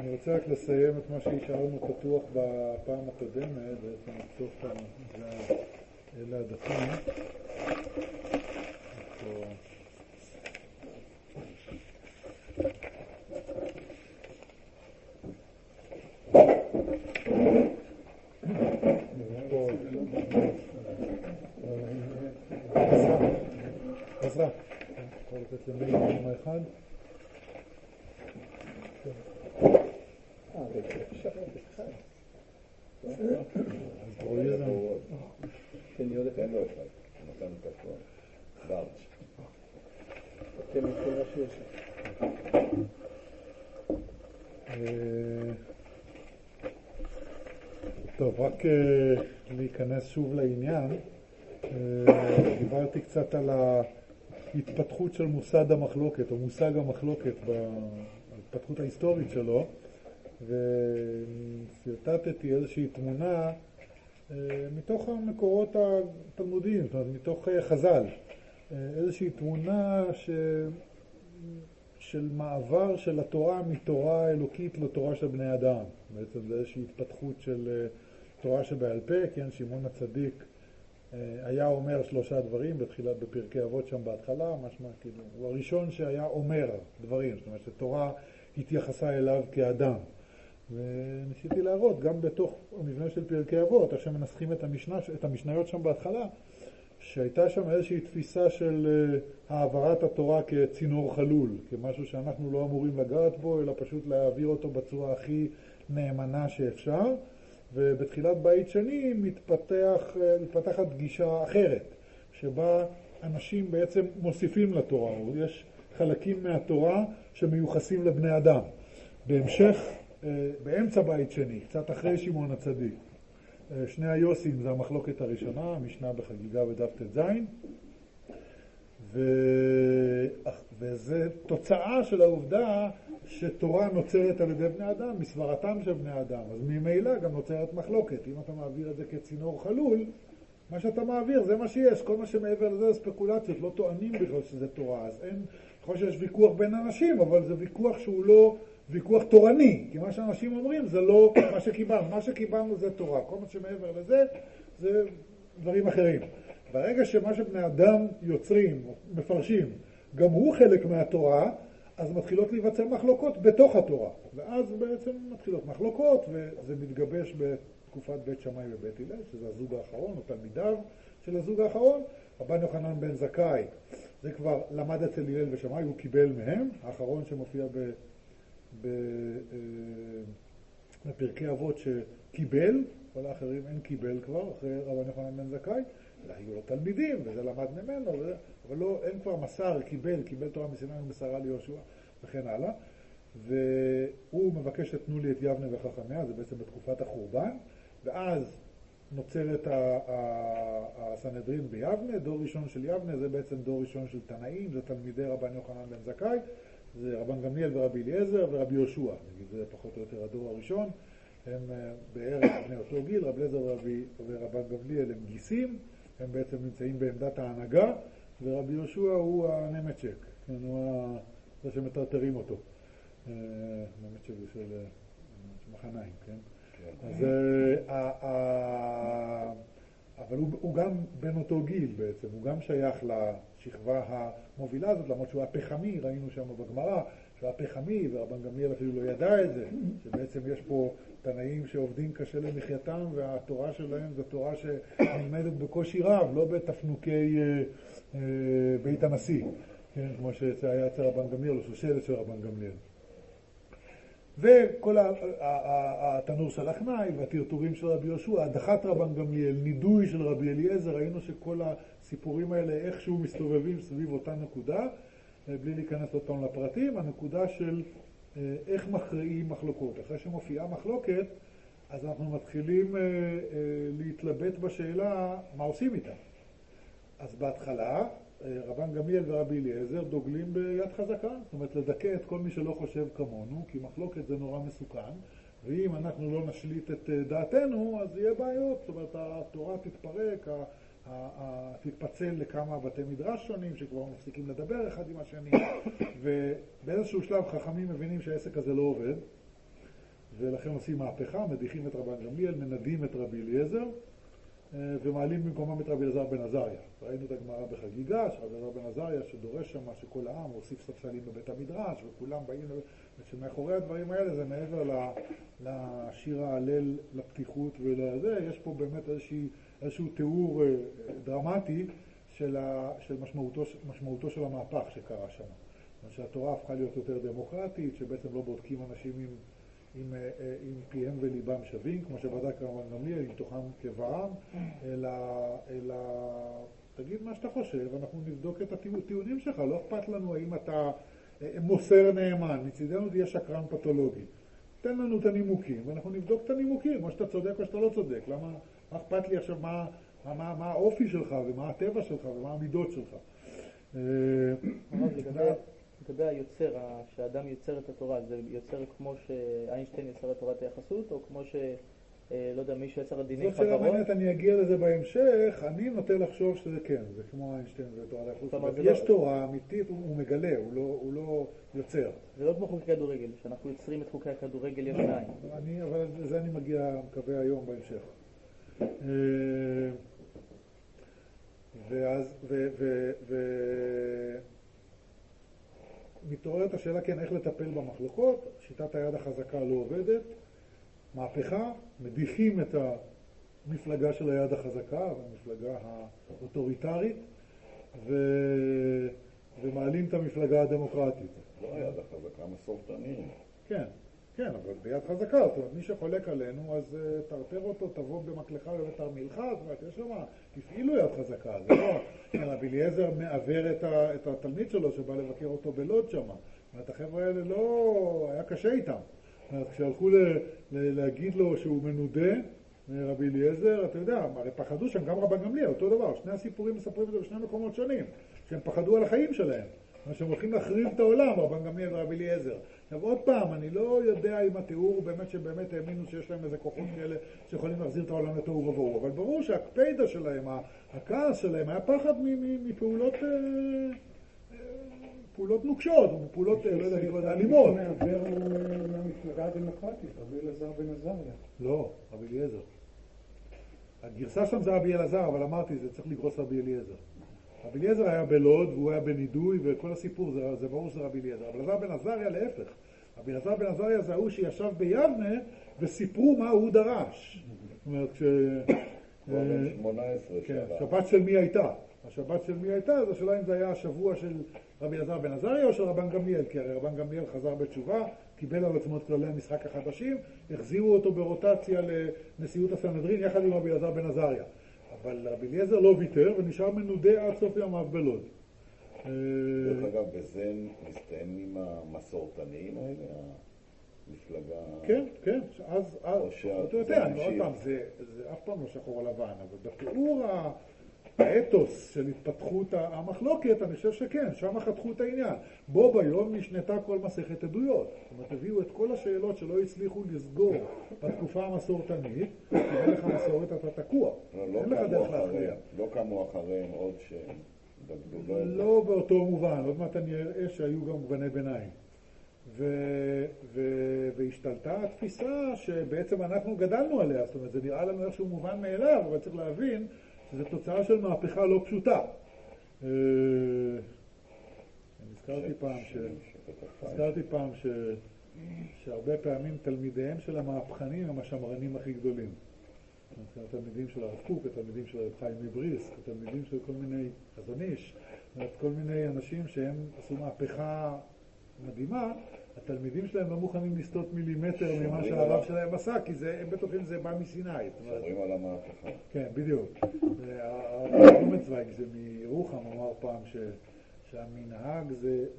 אני רוצה רק לסיים את מה שהשארנו פתוח בפעם הקודמת, בעצם בסוף אלה הדפים. עזרה, יכול לתת למי פעם אחד? אז ברואי זה כן, יהודה אין לו אחד, נתן את הכל, דארץ'. כן, מבחינה שיש. טוב, רק להיכנס שוב לעניין. דיברתי קצת על ההתפתחות של מושג המחלוקת, או מושג המחלוקת בהתפתחות ההיסטורית שלו, וסרטטתי איזושהי תמונה מתוך המקורות התלמודיים, זאת אומרת, מתוך חז"ל, איזושהי תמונה של מעבר של התורה מתורה אלוקית לתורה של בני אדם. בעצם זה איזושהי התפתחות של תורה שבעל פה, כן, שמעון הצדיק היה אומר 3 דברים בתחילת בפרקי אבות שם בהתחלה, משמע כאילו, הוא הראשון שהיה אומר דברים, זאת אומרת שתורה התייחסה אליו כאדם. וניסיתי להראות גם בתוך המבנה של פרקי אבות, איך שמנסחים את המשניות שם בהתחלה, שהייתה שם איזושהי תפיסה של העברת התורה כצינור חלול, כמשהו שאנחנו לא אמורים לגעת בו, אלא פשוט להעביר אותו בצורה הכי נאמנה שאפשר. ובתחילת בית שני מתפתחת גישה אחרת, שבה אנשים בעצם מוסיפים לתורה, יש חלקים מהתורה שמיוחסים לבני אדם. בהמשך, באמצע בית שני, קצת אחרי שמעון הצדיק, 2 היוסים זה המחלוקת הראשונה, המשנה בחגיגה בדף ט"ז, וזה תוצאה של העובדה שתורה נוצרת על ידי בני אדם, מסברתם של בני אדם, אז ממילא גם נוצרת מחלוקת. אם אתה מעביר את זה כצינור חלול, מה שאתה מעביר זה מה שיש, כל מה שמעבר לזה זה ספקולציות, לא טוענים בכלל שזה תורה, אז אין, יכול שיש ויכוח בין אנשים, אבל זה ויכוח שהוא לא ויכוח תורני, כי מה שאנשים אומרים זה לא מה שקיבלנו, מה שקיבלנו זה תורה, כל מה שמעבר לזה זה דברים אחרים. ברגע שמה שבני אדם יוצרים, מפרשים, גם הוא חלק מהתורה, אז מתחילות להיווצר מחלוקות בתוך התורה, ואז בעצם מתחילות מחלוקות, וזה מתגבש בתקופת בית שמאי ובית הלל, שזה הזוג האחרון, או תלמידיו של הזוג האחרון. רבן יוחנן בן זכאי, זה כבר למד אצל הלל ושמאי, הוא קיבל מהם, האחרון שמופיע בפרקי אבות שקיבל, כל האחרים אין קיבל כבר, אחרי רבן יוחנן בן זכאי, היו לו תלמידים, וזה למד ממנו, אבל לא, אין כבר מסר, קיבל תורה מסיני ומסרה ליהושע, וכן הלאה. והוא מבקש שתנו לי את יבנה וחכמיה, זה בעצם בתקופת החורבן, ואז נוצרת הסנהדרין ביבנה, דור ראשון של יבנה, זה בעצם דור ראשון של תנאים, זה תלמידי רבן יוחנן בן זכאי, זה רבן גמליאל ורבי אליעזר ורבי יהושע, נגיד זה פחות או יותר הדור הראשון, הם בערך בני אותו גיל, רבי אליעזר ורבן גמליאל הם גיסים, הם בעצם נמצאים בעמדת ההנהגה, ורבי יהושע הוא הנמצ'ק, הוא זה שמטרטרים אותו, נמצ'ק של מחניים, כן? אז, אבל הוא גם בין אותו גיל בעצם, הוא גם שייך לשכבה המובילה הזאת, למרות שהוא הפחמי, ראינו שם בגמרא, שהוא הפחמי, ורבן גמליאל אפילו לא ידע את זה, שבעצם יש פה תנאים שעובדים קשה למחייתם, והתורה שלהם זו תורה שנלמדת בקושי רב, לא בתפנוקי בית הנשיא, כן? כמו שהיה אצל רבן גמליאל, או שושלת של רבן גמליאל. וכל התנור של החנאי והטרטורים של רבי יהושע, הדחת רבן גמליאל, נידוי של רבי אליעזר, ראינו שכל הסיפורים האלה איכשהו מסתובבים סביב אותה נקודה, בלי להיכנס עוד פעם לפרטים, הנקודה של איך מכריעים מחלוקות. אחרי שמופיעה מחלוקת, אז אנחנו מתחילים להתלבט בשאלה מה עושים איתה. אז בהתחלה, רבן גמליאל ורבי אליעזר דוגלים ביד חזקה, זאת אומרת לדכא את כל מי שלא חושב כמונו, כי מחלוקת זה נורא מסוכן, ואם אנחנו לא נשליט את דעתנו, אז יהיה בעיות, זאת אומרת התורה תתפרק, תתפצל לכמה בתי מדרש שונים שכבר מפסיקים לדבר אחד עם השני, ובאיזשהו שלב חכמים מבינים שהעסק הזה לא עובד, ולכן עושים מהפכה, מדיחים את רבן גמליאל, מנדים את רבי אליעזר, ומעלים במקומם את רבי אלעזר בן עזריה. ראינו את הגמרא בחגיגה, שרבי אלעזר בן עזריה שדורש שם שכל העם הוסיף ספסלים בבית המדרש, וכולם באים, ושמאחורי הדברים האלה זה מעבר לשיר ההלל לפתיחות ולזה, יש פה באמת איזשהו תיאור דרמטי של משמעותו של המהפך שקרה שם. שהתורה הפכה להיות יותר דמוקרטית, שבעצם לא בודקים אנשים עם פיהם וליבם שווים, כמו שבדק רבן גמליאל, עם תוכם כבעם, אלא תגיד מה שאתה חושב, אנחנו נבדוק את הטיעונים שלך, לא אכפת לנו האם אתה מוסר נאמן, מצידנו תהיה שקרן פתולוגי. תן לנו את הנימוקים, ואנחנו נבדוק את הנימוקים, או שאתה צודק או שאתה לא צודק. למה אכפת לי עכשיו מה האופי שלך, ומה הטבע שלך, ומה המידות שלך. לגבי היוצר, שהאדם יוצר את התורה, זה יוצר כמו שאיינשטיין יצר את תורת היחסות, או כמו לא יודע, מישהו יצר את דיני חברות? זאת שאלה מעניינת, אני אגיע לזה בהמשך, אני נוטה לחשוב שזה כן, זה כמו איינשטיין ותורת היחסות. יש תורה אמיתית, הוא מגלה, הוא לא יוצר. זה לא כמו חוקי כדורגל, שאנחנו יוצרים את חוקי הכדורגל יש מאין. אבל לזה אני מגיע, מקווה היום בהמשך. מתעוררת השאלה כן איך לטפל במחלוקות, שיטת היד החזקה לא עובדת, מהפכה, מדיחים את המפלגה של היד החזקה, המפלגה האוטוריטרית, ומעלים את המפלגה הדמוקרטית. לא היד החזקה, מסורתנים. כן, כן, אבל ביד חזקה, זאת אומרת, מי שחולק עלינו, אז תרפר אותו, תבוא במקלך ובתרמילך, זאת אומרת, יש שם, תפעילו יד חזקה, זה לא, רבי אליעזר מעבר את התלמיד שלו שבא לבקר אותו בלוד שם, זאת אומרת, החבר'ה האלה לא, היה קשה איתם, זאת אומרת, כשהלכו להגיד לו שהוא מנודה, רבי אליעזר, אתה יודע, הרי פחדו שם גם רבן גמליאל, אותו דבר, שני הסיפורים מספרים את זה בשני מקומות שונים, שהם פחדו על החיים שלהם, שהם הולכים להחריב את העולם, רבן גמליאל ורבי אליעזר. עכשיו עוד פעם, אני לא יודע אם התיאור הוא באמת שבאמת האמינו שיש להם איזה כוחות כאלה שיכולים להחזיר את העולם לתוהו ובוהו, אבל ברור שהקפידה שלהם, הכעס שלהם, היה פחד מפעולות נוקשות, פעולות, לא יודע, אלימות. זה מעבר למפלגה הדמוקרטית, רבי אלעזר בן עזריה. לא, רבי אליעזר. הגרסה שם זה רבי אלעזר, אבל אמרתי, זה צריך לגרוס רבי אליעזר. רבי אליעזר היה בלוד, והוא היה בנידוי, וכל הסיפור, זה ברור שזה רבי אליעזר. אבל אלעזר בן עזריה להפך. רבי אלעזר בן עזריה זה ההוא שישב ביבנה, וסיפרו מה הוא דרש. זאת אומרת, הוא בן 18 שנה. שבת של מי הייתה? השבת של מי הייתה? אז השאלה אם זה היה השבוע של רבי אלעזר בן עזריה או של רבן גמליאל, כי הרי רבן גמליאל חזר בתשובה, קיבל על עצמו את כללי המשחק החדשים, החזירו אותו ברוטציה לנשיאות הסנהדרין יחד עם רבי אלעזר בן עזריה. אבל רבי אליעזר לא ויתר ונשאר מנודה עד סוף ימיו בלוד. דרך אגב, בזה מסתיים עם המסורתנים האלה, המפלגה... כן, כן. אז אתה יודע, עוד פעם, זה אף פעם לא שחור לבן, אבל בתיאור האתוס של התפתחות המחלוקת, אני חושב שכן, שם חתכו את העניין. בו ביום נשנתה כל מסכת עדויות. זאת אומרת, הביאו את כל השאלות שלא הצליחו לסגור בתקופה המסורתנית, כי אין לך מסורת אתה תקוע. אין לך דרך להכריע. לא קמו אחריהם עוד שדגדו. לא באותו מובן, עוד מעט אני אראה שהיו גם בני ביניים. והשתלטה התפיסה שבעצם אנחנו גדלנו עליה, זאת אומרת, זה נראה לנו איכשהו מובן מאליו, אבל צריך להבין שזו תוצאה של מהפכה לא פשוטה. הזכרתי פעם שהרבה פעמים תלמידיהם של המהפכנים הם השמרנים הכי גדולים. התלמידים של הרב קוק, התלמידים של הרב חיים מבריסק, התלמידים של כל מיני חזון איש, כל מיני אנשים שהם עשו מהפכה מדהימה, התלמידים שלהם לא מוכנים לסטות מילימטר ממה שהרב שלהם עשה, כי הם בטוחים שזה בא מסיני. שומרים על המהפכה. כן, בדיוק. הרב רומנצוויג זה מירוחם אמר פעם שהמנהג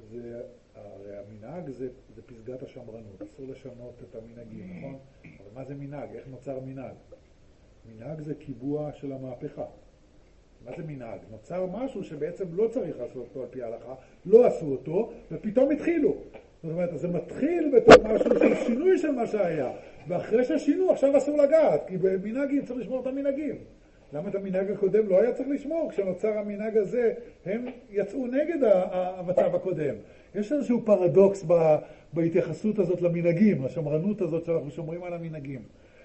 זה פסגת השמרנות, אסור לשנות את המנהגים, נכון? אבל מה זה מנהג? איך נוצר מנהג? מנהג זה קיבוע של המהפכה. מה זה מנהג? נוצר משהו שבעצם לא צריך לעשות אותו על פי ההלכה, לא עשו אותו, ופתאום התחילו. זאת אומרת, זה מתחיל בתור משהו של שינוי של מה שהיה, ואחרי שהשינו עכשיו אסור לגעת, כי במנהגים צריך לשמור את המנהגים. למה את המנהג הקודם לא היה צריך לשמור? כשנוצר המנהג הזה, הם יצאו נגד המצב הקודם. יש איזשהו פרדוקס בהתייחסות הזאת למנהגים, השמרנות הזאת שאנחנו שומרים על המנהגים.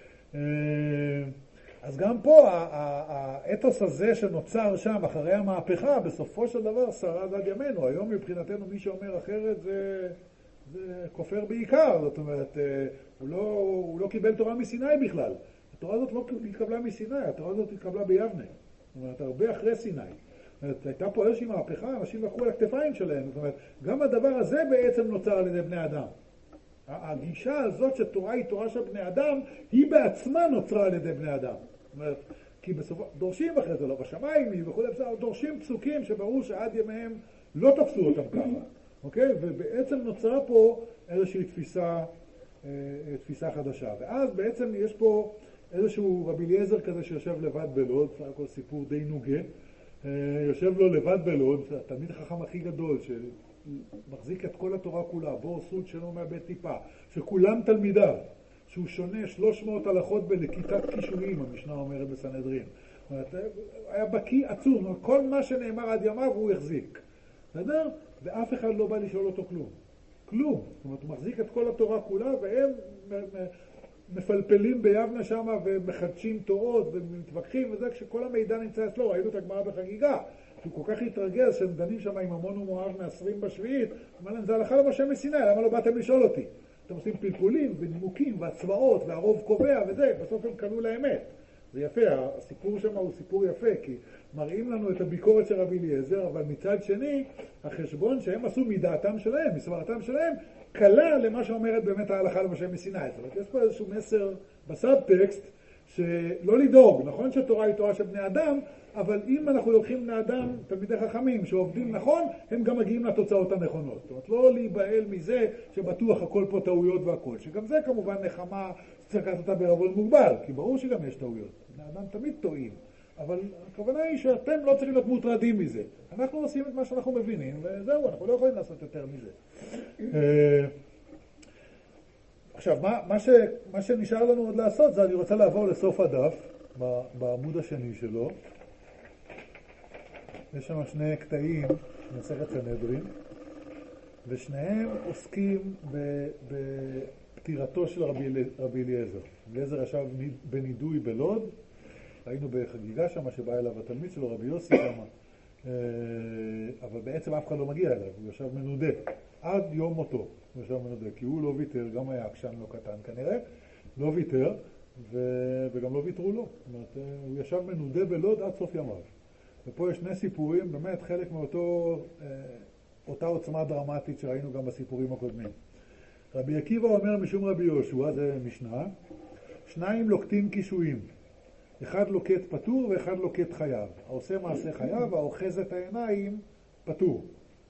אז גם פה האתוס הזה שנוצר שם אחרי המהפכה, בסופו של דבר שרד עד ימינו. היום מבחינתנו מי שאומר אחרת זה כופר בעיקר, זאת אומרת, הוא לא קיבל תורה מסיני בכלל. התורה הזאת לא התקבלה מסיני, התורה הזאת התקבלה ביבנה. זאת אומרת, הרבה אחרי סיני. זאת אומרת, הייתה פה איזושהי מהפכה, אנשים לקחו על הכתפיים שלהם. זאת אומרת, גם הדבר הזה בעצם נוצר על ידי בני אדם. הגישה הזאת שתורה היא תורה של בני אדם, היא בעצמה נוצרה על ידי בני אדם. זאת אומרת, כי בסופו, דורשים אחרי זה, לא בשמיים וכו', דורשים פסוקים שברור שעד ימיהם לא תפסו אותם ככה. אוקיי? ובעצם נוצרה פה איזושהי תפיסה חדשה. ואז בעצם יש פה איזשהו רבי אליעזר כזה שיושב לבד בלוד, סך הכל סיפור די נוגה, יושב לו לבד בלוד, התלמיד החכם הכי גדול שמחזיק את כל התורה כולה, בור סוד שאינו מאבד טיפה, שכולם תלמידיו, שהוא שונה 300 הלכות בלקיטת קישואים, המשנה אומרת בסנהדרין. היה בקיא עצום, כל מה שנאמר עד ימיו הוא החזיק. בסדר? ואף אחד לא בא לשאול אותו כלום. כלום. זאת אומרת, הוא מחזיק את כל התורה כולה, והם מפלפלים ביבנה שם ומחדשים תורות ומתווכחים וזה, כשכל המידע נמצא אצלו. ראינו את הגמרא בחגיגה. הוא כל כך התרגז שהם דנים שם עם המון ומואב מעשרים בשביעית. אמר להם, זה הלכה למשה מסיני, למה לא באתם לשאול אותי? אתם עושים פלפולים ונימוקים והצבעות והרוב קובע וזה, בסוף הם קנו לאמת. זה יפה, הסיפור שם הוא סיפור יפה, כי מראים לנו את הביקורת של רבי אליעזר, אבל מצד שני, החשבון שהם עשו מדעתם שלהם, מסברתם שלהם, קלה למה שאומרת באמת ההלכה למשה מסיני. זאת אומרת, יש פה איזשהו מסר בסאבטקסט, שלא לדאוג, נכון שתורה היא תורה של בני אדם, אבל אם אנחנו לוקחים בני אדם, תלמידי חכמים שעובדים נכון, הם גם מגיעים לתוצאות הנכונות. זאת אומרת, לא להיבהל מזה שבטוח הכל פה טעויות והכל, שגם זה כמובן נחמה שצריך לקחת אותה בערבון מוגבל, כי ברור שגם יש טעויות. בני אדם תמיד טועים, אבל הכוונה היא שאתם לא צריכים להיות מוטרדים מזה. אנחנו עושים את מה שאנחנו מבינים, וזהו, אנחנו לא יכולים לעשות יותר מזה. עכשיו, מה שנשאר לנו עוד לעשות, זה אני רוצה לעבור לסוף הדף, בעמוד השני שלו. יש שם שני קטעים במסכת סנהדרין, ושניהם עוסקים בפטירתו של רבי אליעזר. אליעזר ישב בנידוי בלוד, ראינו בחגיגה שם שבא אליו התלמיד שלו, רבי יוסי שם, אבל בעצם אף אחד לא מגיע אליו, הוא ישב מנודה, עד יום מותו הוא ישב מנודה, כי הוא לא ויתר, גם היה עקשן לא קטן כנראה, לא ויתר, וגם לא ויתרו לו. זאת אומרת, הוא ישב מנודה בלוד עד סוף ימיו. ופה יש שני סיפורים, באמת חלק מאותה עוצמה דרמטית שראינו גם בסיפורים הקודמים. רבי עקיבא אומר משום רבי יהושע, זה משנה, שניים לוקטים קישואים. אחד לוקט פטור ואחד לוקט חייב. העושה מעשה חייב, האוחז את העיניים פטור.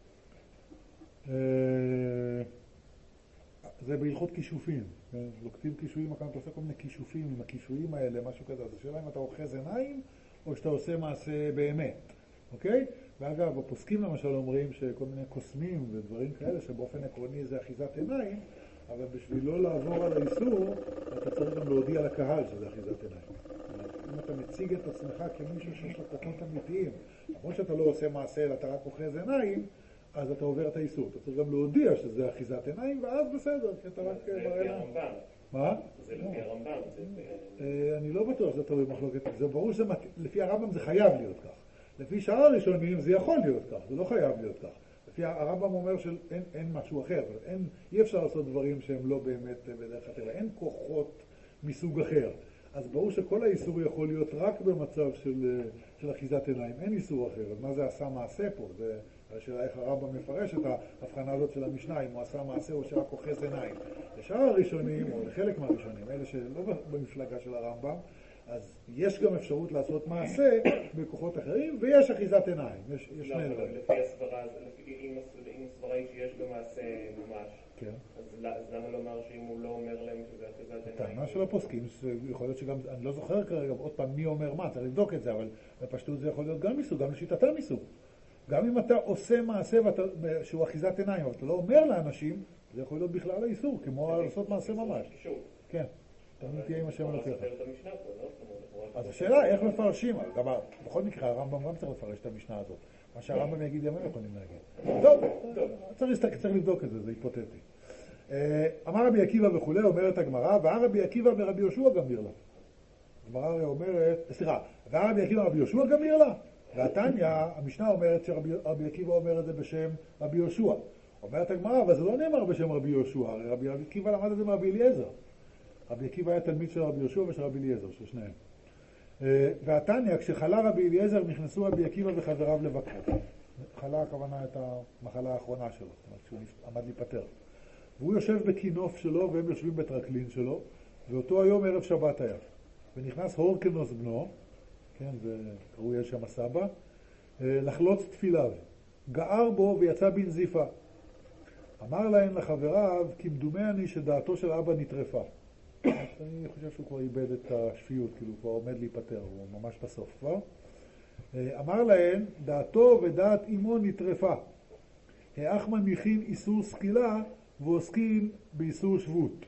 זה בהלכות כישופים. לוקטים קישואים, אתה עושה כל מיני כישופים עם הכישואים האלה, משהו כזה. אז השאלה אם אתה אוחז עיניים או שאתה עושה מעשה באמת. אוקיי? ואגב, הפוסקים למשל אומרים שכל מיני קוסמים ודברים כאלה שבאופן עקרוני זה אחיזת עיניים, אבל בשביל לא לעבור על האיסור, אתה צריך גם להודיע לקהל שזה אחיזת עיניים. אם אתה מציג את עצמך כמישהו שיש לו כוחות אמיתיים, נכון שאתה לא עושה מעשה אלא אתה רק אוחז עיניים, אז אתה עובר את האיסור. אתה צריך גם להודיע שזה אחיזת עיניים, ואז בסדר, כי אתה רק מראה להם. מה? זה לפי הרמב"ם. אני לא בטוח שזה תלוי במחלוקת. זה ברור שלפי הרמב"ם זה חייב להיות כך. לפי שאר הראשונים זה יכול להיות כך, זה לא חייב להיות כך. לפי הרמב"ם אומר שאין משהו אחר, אי אפשר לעשות דברים שהם לא באמת בדרך הטבע, אין כוחות מסוג אחר. אז ברור שכל האיסור יכול להיות רק במצב של אחיזת עיניים, אין איסור אחר. אז מה זה עשה מעשה פה? זה השאלה איך הרמב"ם מפרש את ההבחנה הזאת של המשנה, אם הוא עשה מעשה או שרק אוחז עיניים. לשאר הראשונים, או לחלק מהראשונים, אלה שלא במפלגה של הרמב"ם, אז יש גם אפשרות לעשות מעשה בכוחות אחרים, ויש אחיזת עיניים. יש שני דברים. לפי הסברה, אם הסברה היא שיש במעשה ממש, אז למה לומר שאם הוא לא אומר להם שזה אחיזת עיניים? טענה של הפוסקים, יכול להיות שגם, אני לא זוכר כרגע עוד פעם מי אומר מה, צריך לבדוק את זה, אבל בפשטות זה יכול להיות גם איסור, גם לשיטתם איסור. גם אם אתה עושה מעשה שהוא אחיזת עיניים, אבל אתה לא אומר לאנשים, זה יכול להיות בכלל האיסור, כמו לעשות מעשה ממש. כן. תמיד תהיה עם השם הלוקח. אז השאלה איך מפרשים, בכל מקרה הרמב"ם גם צריך לפרש את המשנה הזאת. מה שהרמב"ם יגיד ימים יכולים להגיד. טוב, צריך לבדוק את זה, זה היפותטי. אמר רבי עקיבא וכולי, אומרת הגמרא, רבי עקיבא ורבי יהושע גמיר לה. הגמרא הרי אומרת, סליחה, רבי עקיבא ורבי יהושע גמיר לה. והתניא, המשנה אומרת שרבי עקיבא אומר את זה בשם רבי יהושע. אומרת הגמרא, אבל זה לא נאמר בשם רבי יהושע, הרי רבי עקיבא למד את זה מרבי אליעזר. רבי עקיבא היה תלמיד של רבי יהושע ושל רבי אליעזר, של שניהם. והתניא, כשחלה רבי אליעזר, נכנסו רבי עקיבא וחבריו לבקרו. חלה הכוונה את המחלה האחרונה שלו, זאת אומרת שהוא עמד להיפטר. והוא יושב בכינוף שלו והם יושבים בטרקלין שלו, ואותו היום ערב שבת היה. ונכנס הורקנוס בנו, כן, זה קראו יש שם הסבא, לחלוץ תפיליו. גער בו ויצא בנזיפה. אמר להם לחבריו, כמדומה אני שדעתו של אבא נטרפה. אני חושב שהוא כבר איבד את השפיות, כאילו הוא כבר עומד להיפטר, הוא ממש בסוף כבר. אמר להם, דעתו ודעת אמו נטרפה. האח מניחין איסור סקילה ועוסקין באיסור שבות.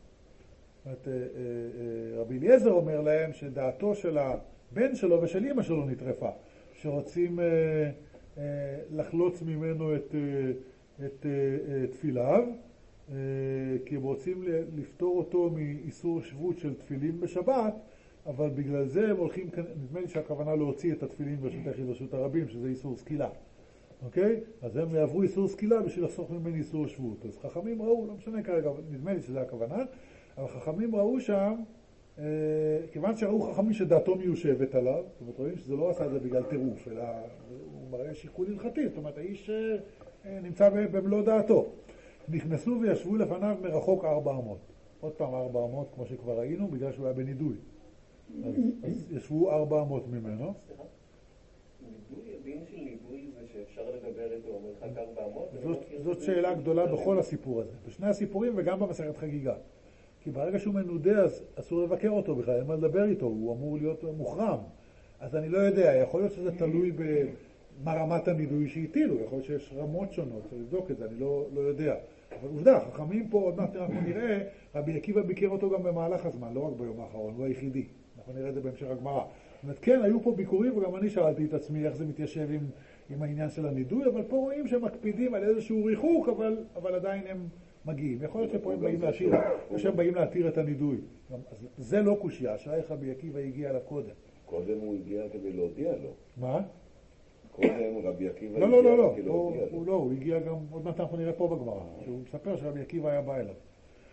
רבי אליעזר אומר להם שדעתו של הבן שלו ושל אמא שלו נטרפה, שרוצים לחלוץ ממנו את תפיליו, כי הם רוצים לפתור אותו מאיסור שבות של תפילין בשבת, אבל בגלל זה הם הולכים, נדמה לי שהכוונה להוציא את התפילין ברשותך ברשות הרבים, שזה איסור סקילה. אוקיי? אז הם יעברו איסור סקילה בשביל לחסוך ממני איסור שבות. אז חכמים ראו, לא משנה כרגע, נדמה לי שזה הכוונה, אבל חכמים ראו שם, כיוון שראו חכמים שדעתו מיושבת עליו, זאת אומרת, רואים שזה לא עשה את זה בגלל טירוף, אלא הוא מראה שיקול הלכתי, זאת אומרת, האיש נמצא במלוא דעתו. נכנסו וישבו לפניו מרחוק 400. עוד פעם 400, כמו שכבר ראינו, בגלל שהוא היה בנידוי. אז ישבו 400 ממנו. סליחה? נידוי, הדין של נידוי זה שאפשר לדבר איתו מרחק 400? זאת שאלה גדולה בכל הסיפור הזה. בשני הסיפורים וגם במסכת חגיגה. כי ברגע שהוא מנודה, אז אסור לבקר אותו בכלל, אין מה לדבר איתו, הוא אמור להיות מוחרם. אז אני לא יודע, יכול להיות שזה תלוי במה רמת הנידוי שהטילו, יכול להיות שיש רמות שונות, צריך לבדוק את זה, אני לא יודע. אבל עובדה, חכמים פה, עוד מעט אנחנו נראה, רבי עקיבא ביקר אותו גם במהלך הזמן, לא רק ביום האחרון, הוא היחידי. אנחנו נראה את זה בהמשך הגמרא. זאת אומרת, כן, היו פה ביקורים, וגם אני שאלתי את עצמי איך זה מתיישב עם העניין של הנידוי, אבל פה רואים שהם מקפידים על איזשהו ריחוק, אבל עדיין הם מגיעים. יכול להיות שפה הם באים להשאיר, שהם באים להתיר את הנידוי. אז זה לא קושיה, שאיך רבי עקיבא הגיע אליו קודם. קודם הוא הגיע כדי להודיע לו. מה? קודם רבי עקיבא לא, הגיע לא, לא, כדי להודיע לו. הוא הגיע גם, עוד מעט אנחנו נראה פה בגמרא, שהוא מספר שרבי עקיבא היה בא אליו.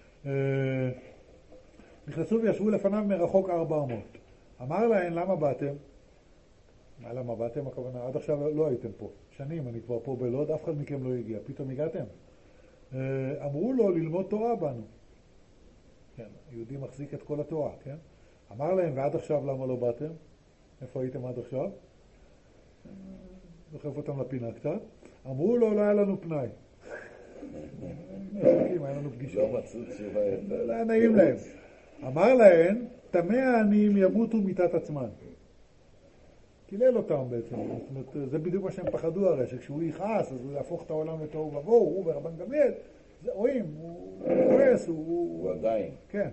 נכנסו וישבו לפניו מרחוק 400. אמר להם, למה באתם? למה באתם? הכוונה, עד עכשיו לא הייתם פה. שנים, אני כבר פה בלוד, אף אחד מכם לא הגיע. פתאום הגעתם. אמרו לו ללמוד תורה בנו. כן, יהודי מחזיק את כל התורה, כן? אמר להם, ועד עכשיו למה לא באתם? איפה הייתם עד עכשיו? דוחף אותם לפינה קצת. אמרו לו, לא היה לנו פנאי. היה לנו פגישה. לא מצאו תשובה. לא היה נעים להם. אמר להם, תמי העניים ימותו מיתת עצמן. קילל אותם בעצם. זאת אומרת, זה בדיוק מה שהם פחדו הרי, שכשהוא יכעס, אז הוא יהפוך את העולם לתוהו ובוהו, הוא ורבן גמליאל. רואים, הוא כועס, הוא עדיין. כן.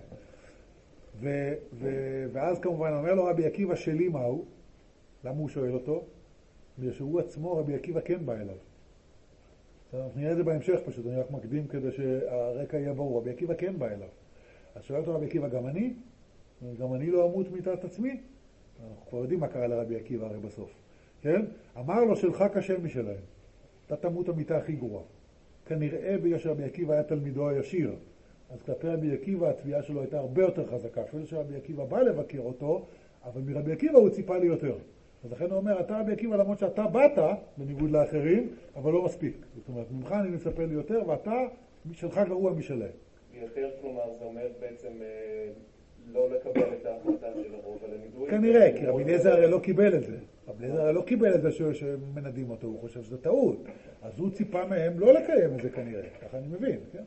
ואז כמובן אומר לו רבי עקיבא שלי מהו? למה הוא שואל אותו? בגלל שהוא עצמו, רבי עקיבא כן בא אליו. אנחנו נראה את זה בהמשך פשוט, אני רק מקדים כדי שהרקע יהיה ברור. רבי עקיבא כן בא אליו. אז שואל אותו רבי עקיבא, גם אני לא אמות מיתת עצמי? אנחנו כבר יודעים מה קרה לרבי עקיבא הרי בסוף. כן? אמר לו שלך קשה משלהם. אתה תמות המיתה הכי גרועה. כנראה בגלל שרבי עקיבא היה תלמידו הישיר. אז כלפי רבי עקיבא התביעה שלו הייתה הרבה יותר חזקה. אפילו שרבי עקיבא בא לבקר אותו, אבל מרבי עקיבא הוא ציפה לי יותר. אז לכן הוא אומר, אתה רבי עקיבא למרות שאתה באת, בניגוד לאחרים, אבל לא מספיק. זאת אומרת, ממך אני מצפה לי יותר, ואתה שלך גרוע משלהם. יותר כלומר, זה אומר בעצם לא לקבל את ההחלטה של הרוב על הנידוי. כנראה, כי רבי אליעזר הרי לא קיבל את זה. רבי אליעזר הרי לא קיבל את זה שמנדים אותו, הוא חושב שזה טעות. אז הוא ציפה מהם לא לקיים את זה כנראה, ככה אני מבין, כן?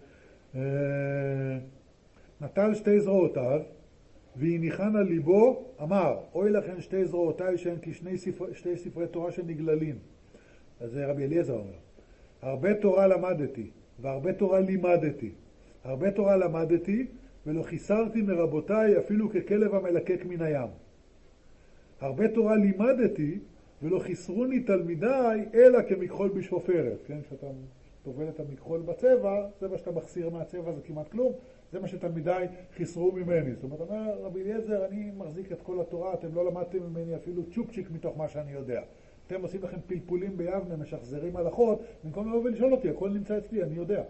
נטל שתי זרועותיו, והניחן על ליבו, אמר, אוי לכן שתי זרועותיי שהן כשתי ספרי תורה שנגללים. אז זה רבי אליעזר אומר. הרבה תורה למדתי, והרבה תורה לימדתי. הרבה תורה למדתי, ולא חיסרתי מרבותיי אפילו ככלב המלקק מן הים. הרבה תורה לימדתי, ולא חיסרוני תלמידיי אלא כמכחול בשופרת, כן? כשאתה טובל את המכחול בצבע, זה מה שאתה מחסיר מהצבע, זה כמעט כלום, זה מה שתלמידיי חיסרו ממני. זאת אומרת, אומר רבי אליעזר, אני מחזיק את כל התורה, אתם לא למדתם ממני אפילו צ'ופצ'יק מתוך מה שאני יודע. אתם עושים לכם פלפולים ביבנה, משחזרים הלכות, במקום לבוא ולשאול אותי, הכל נמצא אצלי, אני יודע.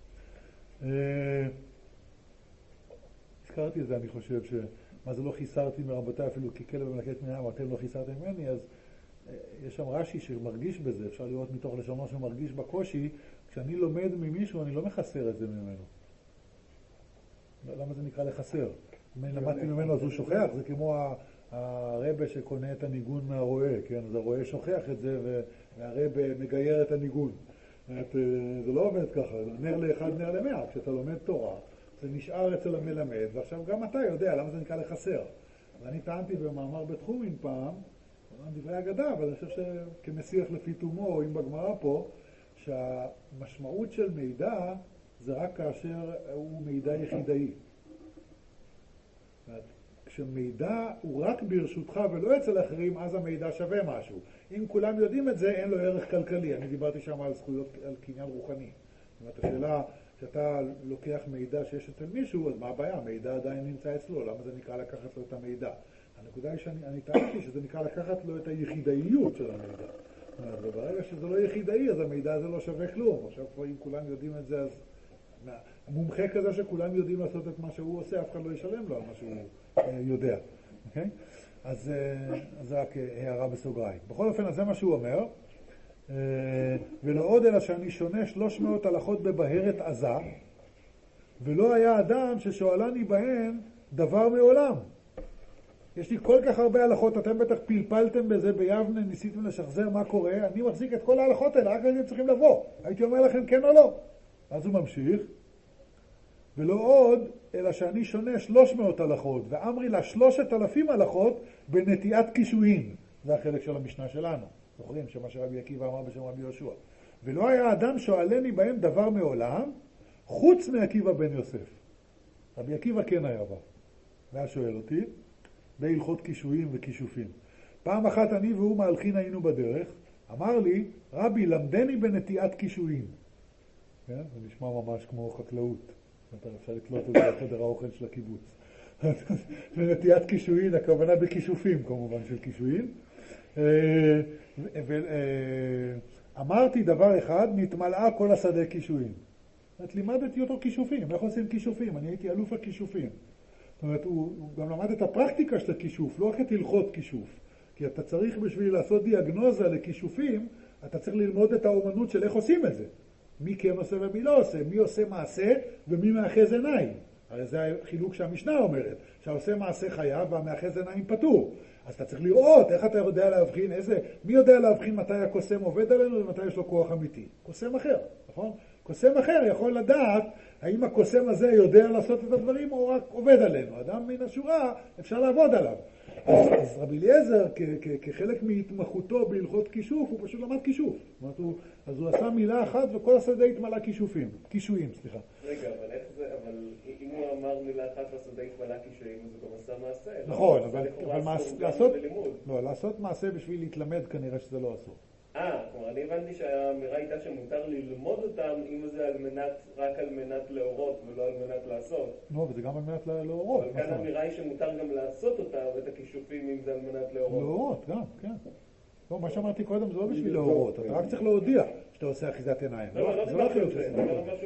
הזכרתי את זה, אני חושב מה זה לא חיסרתי מרבותיי אפילו ככלב מלקט מן העם, אתם לא חיסרתם ממני, אז יש שם רש"י שמרגיש בזה, אפשר לראות מתוך לשונו שמרגיש בקושי, כשאני לומד ממישהו אני לא מחסר את זה ממנו. למה זה נקרא לחסר? אם אני למדתי ממנו אז הוא שוכח, זה כמו הרבה שקונה את הניגון מהרועה, כן? אז הרועה שוכח את זה והרבה מגייר את הניגון. זה לא עובד ככה, נר לאחד נר למאה, כשאתה לומד תורה זה נשאר אצל המלמד, ועכשיו גם אתה יודע למה זה נקרא לחסר. ואני טענתי במאמר בתחומין פעם, דברי אגדה, אבל אני חושב שכמשיח לפי תומו, אם בגמרא פה, שהמשמעות של מידע זה רק כאשר הוא מידע יחידאי. כשמידע הוא רק ברשותך ולא אצל אחרים, אז המידע שווה משהו. אם כולם יודעים את זה, אין לו ערך כלכלי. אני דיברתי שם על זכויות, על קניין רוחני. זאת אומרת, השאלה, שאתה לוקח מידע שיש אצל מישהו, אז מה הבעיה? המידע עדיין נמצא אצלו, למה זה נקרא לקחת לו את המידע? הנקודה היא שאני טענתי שזה נקרא לקחת לו את היחידאיות של המידע. וברגע שזה לא יחידאי, אז המידע הזה לא שווה כלום. עכשיו כבר אם כולם יודעים את זה, אז מומחה כזה שכולם יודעים לעשות את מה שהוא עושה, אף אחד לא ישלם לו על מה שהוא יודע. אוקיי? אז זה רק הערה בסוגריים. בכל אופן, אז זה מה שהוא אומר. ולא עוד אלא שאני שונה 300 הלכות בבהרת עזה, ולא היה אדם ששואלני בהן דבר מעולם. יש לי כל כך הרבה הלכות, אתם בטח פלפלתם בזה ביבנה, ניסיתם לשחזר מה קורה, אני מחזיק את כל ההלכות האלה, רק הייתם צריכים לבוא. הייתי אומר לכם כן או לא. אז הוא ממשיך, ולא עוד, אלא שאני שונה 300 הלכות, ואמרי לה 3,000 הלכות בנטיית קישואין. זה החלק של המשנה שלנו. זוכרים שמה שרבי עקיבא אמר בשם רבי יהושע. ולא היה אדם שואלני בהם דבר מעולם, חוץ מעקיבא בן יוסף. רבי עקיבא כן היה בא. והיה שואל אותי, בהלכות קישואין וכישופים. פעם אחת אני והוא מהלכין היינו בדרך, אמר לי, רבי, למדני בנטיית קישואין. כן? זה נשמע ממש כמו חקלאות. אפשר לקלוט את זה בחדר האוכל של הקיבוץ. בנטיית קישואין, הכוונה בכישופים כמובן של קישואין. אמרתי דבר אחד, נתמלאה כל השדה קישואין. לימדתי אותו כישופים, איך עושים כישופים? אני הייתי אלוף הכישופים. זאת אומרת, הוא גם למד את הפרקטיקה של הכישוף, לא רק את הלכות כישוף. כי אתה צריך בשביל לעשות דיאגנוזה לכישופים, אתה צריך ללמוד את האומנות של איך עושים את זה. מי כן עושה ומי לא עושה, מי עושה מעשה ומי מאחז עיניים. הרי זה החילוק שהמשנה אומרת, שהעושה מעשה חייב והמאחז עיניים פטור. אז אתה צריך לראות איך אתה יודע להבחין, מי יודע להבחין מתי הקוסם עובד עלינו ומתי יש לו כוח אמיתי? קוסם אחר, נכון? קוסם אחר יכול לדעת האם הקוסם הזה יודע לעשות את הדברים או רק עובד עלינו. אדם מן השורה אפשר לעבוד עליו. אז רבי אליעזר כחלק מהתמחותו בהלכות כישוף, הוא פשוט למד כישוף. אז הוא עשה מילה אחת וכל השדה התמלא קישואים, סליחה. רגע, אבל איך זה, אבל אם הוא אמר מילה אחת והשדה התמלא קישואים, אז הוא גם עשה מעשה. נכון, אבל לעשות מעשה בשביל להתלמד כנראה שזה לא אסור. כלומר, אני הבנתי שהאמירה הייתה שמותר ללמוד אותם אם זה רק על מנת להורות ולא על מנת לעשות. לא, וזה גם על מנת להורות. אבל כאן האמירה היא שמותר גם לעשות אותה ואת הכישופים אם זה על מנת להורות. להורות, גם, כן. לא, מה שאמרתי קודם זה לא בשביל להורות, אתה רק צריך להודיע שאתה עושה אחיזת עיניים. לא דיברתי על זה,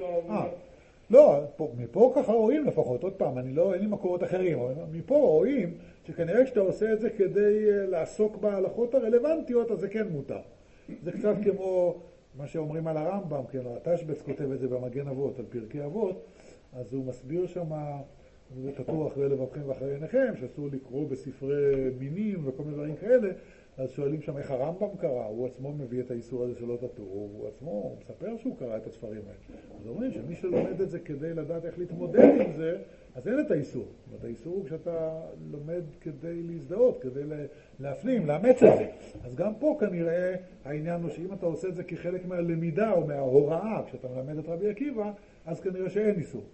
לא, מפה ככה רואים לפחות, עוד פעם, אין לי מקורות אחרים, אבל מפה רואים שכנראה כשאתה עושה את זה כדי לעסוק בהלכות הרלוונטיות, אז זה כן מותר. זה קצת כמו מה שאומרים על הרמב"ם, כן, התשבץ כותב את זה במגן אבות, על פרקי אבות, אז הוא מסביר שם, זה כתוב אחרי לבבכם ואחרי עיניכם, שאסור לקרוא בספרי מינים וכל מיני דברים כאלה, אז שואלים שם איך הרמב"ם קרא, הוא עצמו מביא את האיסור הזה שלא תטורו, הוא עצמו, הוא מספר שהוא קרא את הספרים האלה. אז אומרים שמי שלומד את זה כדי לדעת איך להתמודד עם זה, אז אין את האיסור. זאת אומרת, האיסור הוא כשאתה לומד כדי להזדהות, כדי להפנים, לאמץ את זה. אז גם פה כנראה העניין הוא שאם אתה עושה את זה כחלק מהלמידה או מההוראה, כשאתה מלמד את רבי עקיבא, אז כנראה שאין איסור.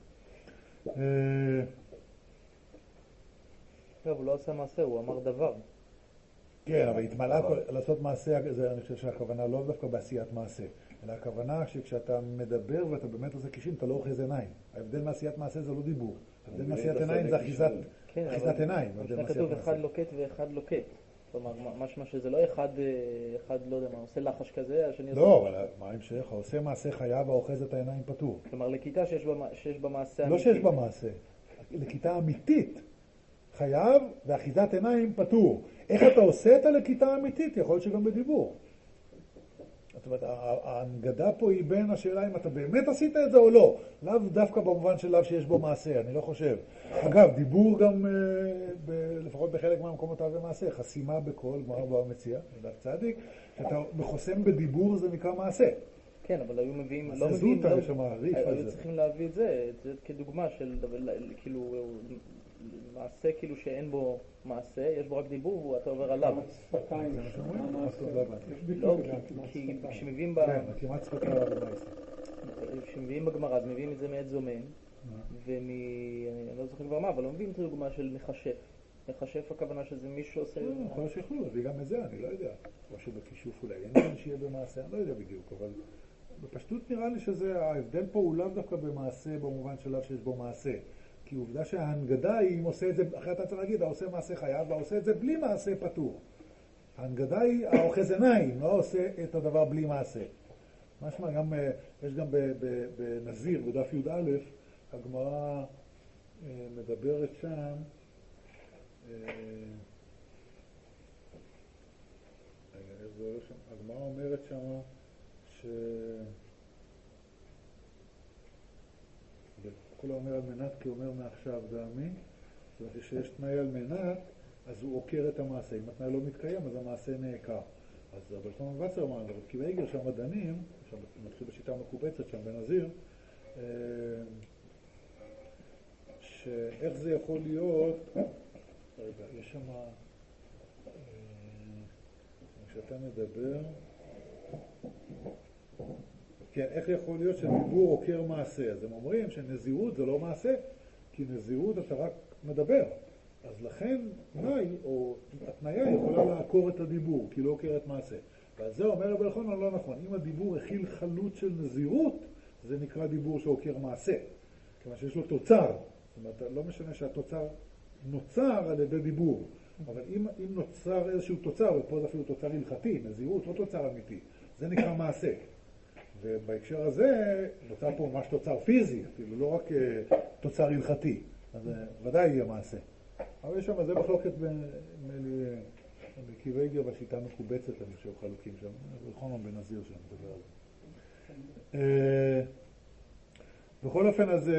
טוב, הוא לא עושה מעשה, הוא אמר דבר. כן, אבל התמלא לעשות מעשה, אני חושב שהכוונה לא דווקא בעשיית מעשה, אלא הכוונה שכשאתה מדבר ואתה באמת עושה קישואים, אתה לא אוחז עיניים. ההבדל מעשיית מעשה זה לא דיבור. ההבדל מעשיית עיניים זה אחיזת עיניים. אבל כתוב אחד לוקט ואחד לוקט. כלומר, משמע שזה לא אחד, לא יודע מה, עושה לחש כזה, השני עושה... לא, אבל מה המשך? העושה מעשה חייב, האוחז את העיניים פטור. כלומר, לכיתה שיש בה מעשה אמיתי. לא שיש בה מעשה. לכיתה אמיתית חייב ואחיזת עיניים פטור. איך אתה עושה את הלכיתה האמיתית? יכול להיות שגם בדיבור. זאת אומרת, ההנגדה פה היא בין השאלה אם אתה באמת עשית את זה או לא. לאו דווקא במובן של לאו שיש בו מעשה, אני לא חושב. אגב, דיבור גם, לפחות בחלק מהמקומות זה מעשה. חסימה בקול, גמרא בבא מציעא, דף צדיק, שאתה מחוסם בדיבור זה נקרא מעשה. כן, אבל היו מביאים, לא מביאים, היו צריכים להביא את זה כדוגמה של, כאילו, מעשה כאילו שאין בו מעשה, יש בו רק דיבור ואתה עובר עליו. שפתיים. לא, כי כשמביאים כמעט שפתיים כשמביאים בגמרא, אז מביאים את זה מעת זומן, אני לא זוכר כבר מה, אבל לא מביאים את הדוגמה של מכשף. מכשף הכוונה שזה מישהו שעושה... יכול להיות שיכולו, וגם את זה אני לא יודע. משהו בכישוף אולי, אין שיהיה במעשה, אני לא יודע בדיוק, אבל בפשטות נראה לי שזה, ההבדל פה הוא לאו דווקא במעשה במובן שלב שיש בו מעשה. כי עובדה שההנגדה היא, אם עושה את זה, אחרי אתה צריך להגיד, העושה מעשה חייב, והעושה את זה בלי מעשה פטור. ההנגדה היא, האוחז עיניים, לא עושה את הדבר בלי מעשה. משמע, גם, יש גם בנזיר, בדף י"א, הגמרא מדברת שם, הגמרא אומרת שם, כולה אומר על מנת כי אומר מעכשיו דעמי, זאת אומרת שיש תנאי על מנת, אז הוא עוקר את המעשה. אם התנאי לא מתקיים, אז המעשה נעקר. אז אבל שלמה וסרמן, אבל כבעגל שם מדענים, שם מתחיל בשיטה מקובצת שם בנזיר, שאיך זה יכול להיות, רגע, יש שם, כשאתה מדבר, כן, איך יכול להיות שדיבור עוקר מעשה? אז הם אומרים שנזירות זה לא מעשה, כי נזירות אתה רק מדבר. אז לכן תנאי, או התנאיה יכולה לעקור את הדיבור, כי לא עוקר את מעשה. ועל זה אומר רבי אלחנן לא נכון. אם הדיבור הכיל חלות של נזירות, זה נקרא דיבור שעוקר מעשה. כיוון שיש לו תוצר. זאת אומרת, לא משנה שהתוצר נוצר על ידי דיבור. אבל אם נוצר איזשהו תוצר, ופה זה אפילו תוצר הלכתי, נזירות, לא תוצר אמיתי, זה נקרא מעשה. ובהקשר הזה נוצר פה ממש תוצר פיזי, אפילו לא רק תוצר הלכתי, אז ודאי יהיה מעשה. אבל יש שם, זה מחלוקת בכיווגר בשיטה מקובצת, אני חושב, חלוקים שם, ולכון בנזיר שם, מדבר על זה. בכל אופן, אז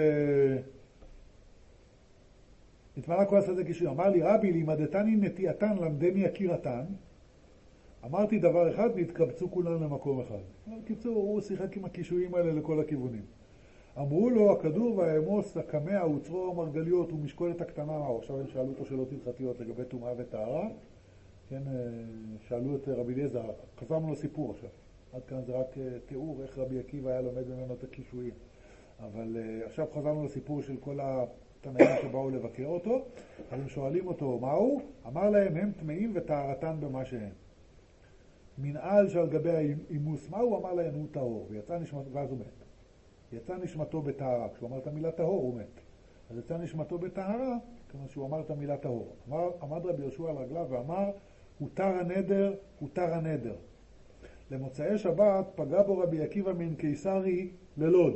נתמלא כל השדה קישוי, אמר לי רבי, לימדתני נטיעתן, למדני הכירתן, אמרתי דבר אחד והתקבצו כולם למקום אחד. בקיצור, הוא שיחק עם הקישויים האלה לכל הכיוונים. אמרו לו, הכדור והאמוס, הקמע, וצרו המרגליות ומשקולת הקטנה, עכשיו הם שאלו אותו שאלות הלכתיות לגבי טומאה וטהרה, כן, שאלו את רבי אליעזר, חזרנו לו סיפור עכשיו. עד כאן זה רק תיאור איך רבי עקיבא היה לומד ממנו את הקישויים. אבל עכשיו חזרנו לסיפור של כל התנאים שבאו לבקר אותו, אז הם שואלים אותו, מהו? אמר להם, הם טמאים וטהרתן במה שהם. מנהל שעל גבי האימוס, מה הוא אמר להם? הוא טהור, ויצא נשמתו, ואז הוא מת. יצא נשמתו בטהרה, כשהוא אמר את המילה טהור הוא מת. אז יצא נשמתו בטהרה, כיוון שהוא אמר את המילה טהור. עמד רבי יהושע על רגליו ואמר, הותר הנדר, הותר הנדר. למוצאי שבת פגע בו רבי עקיבא מן קיסרי ללוד.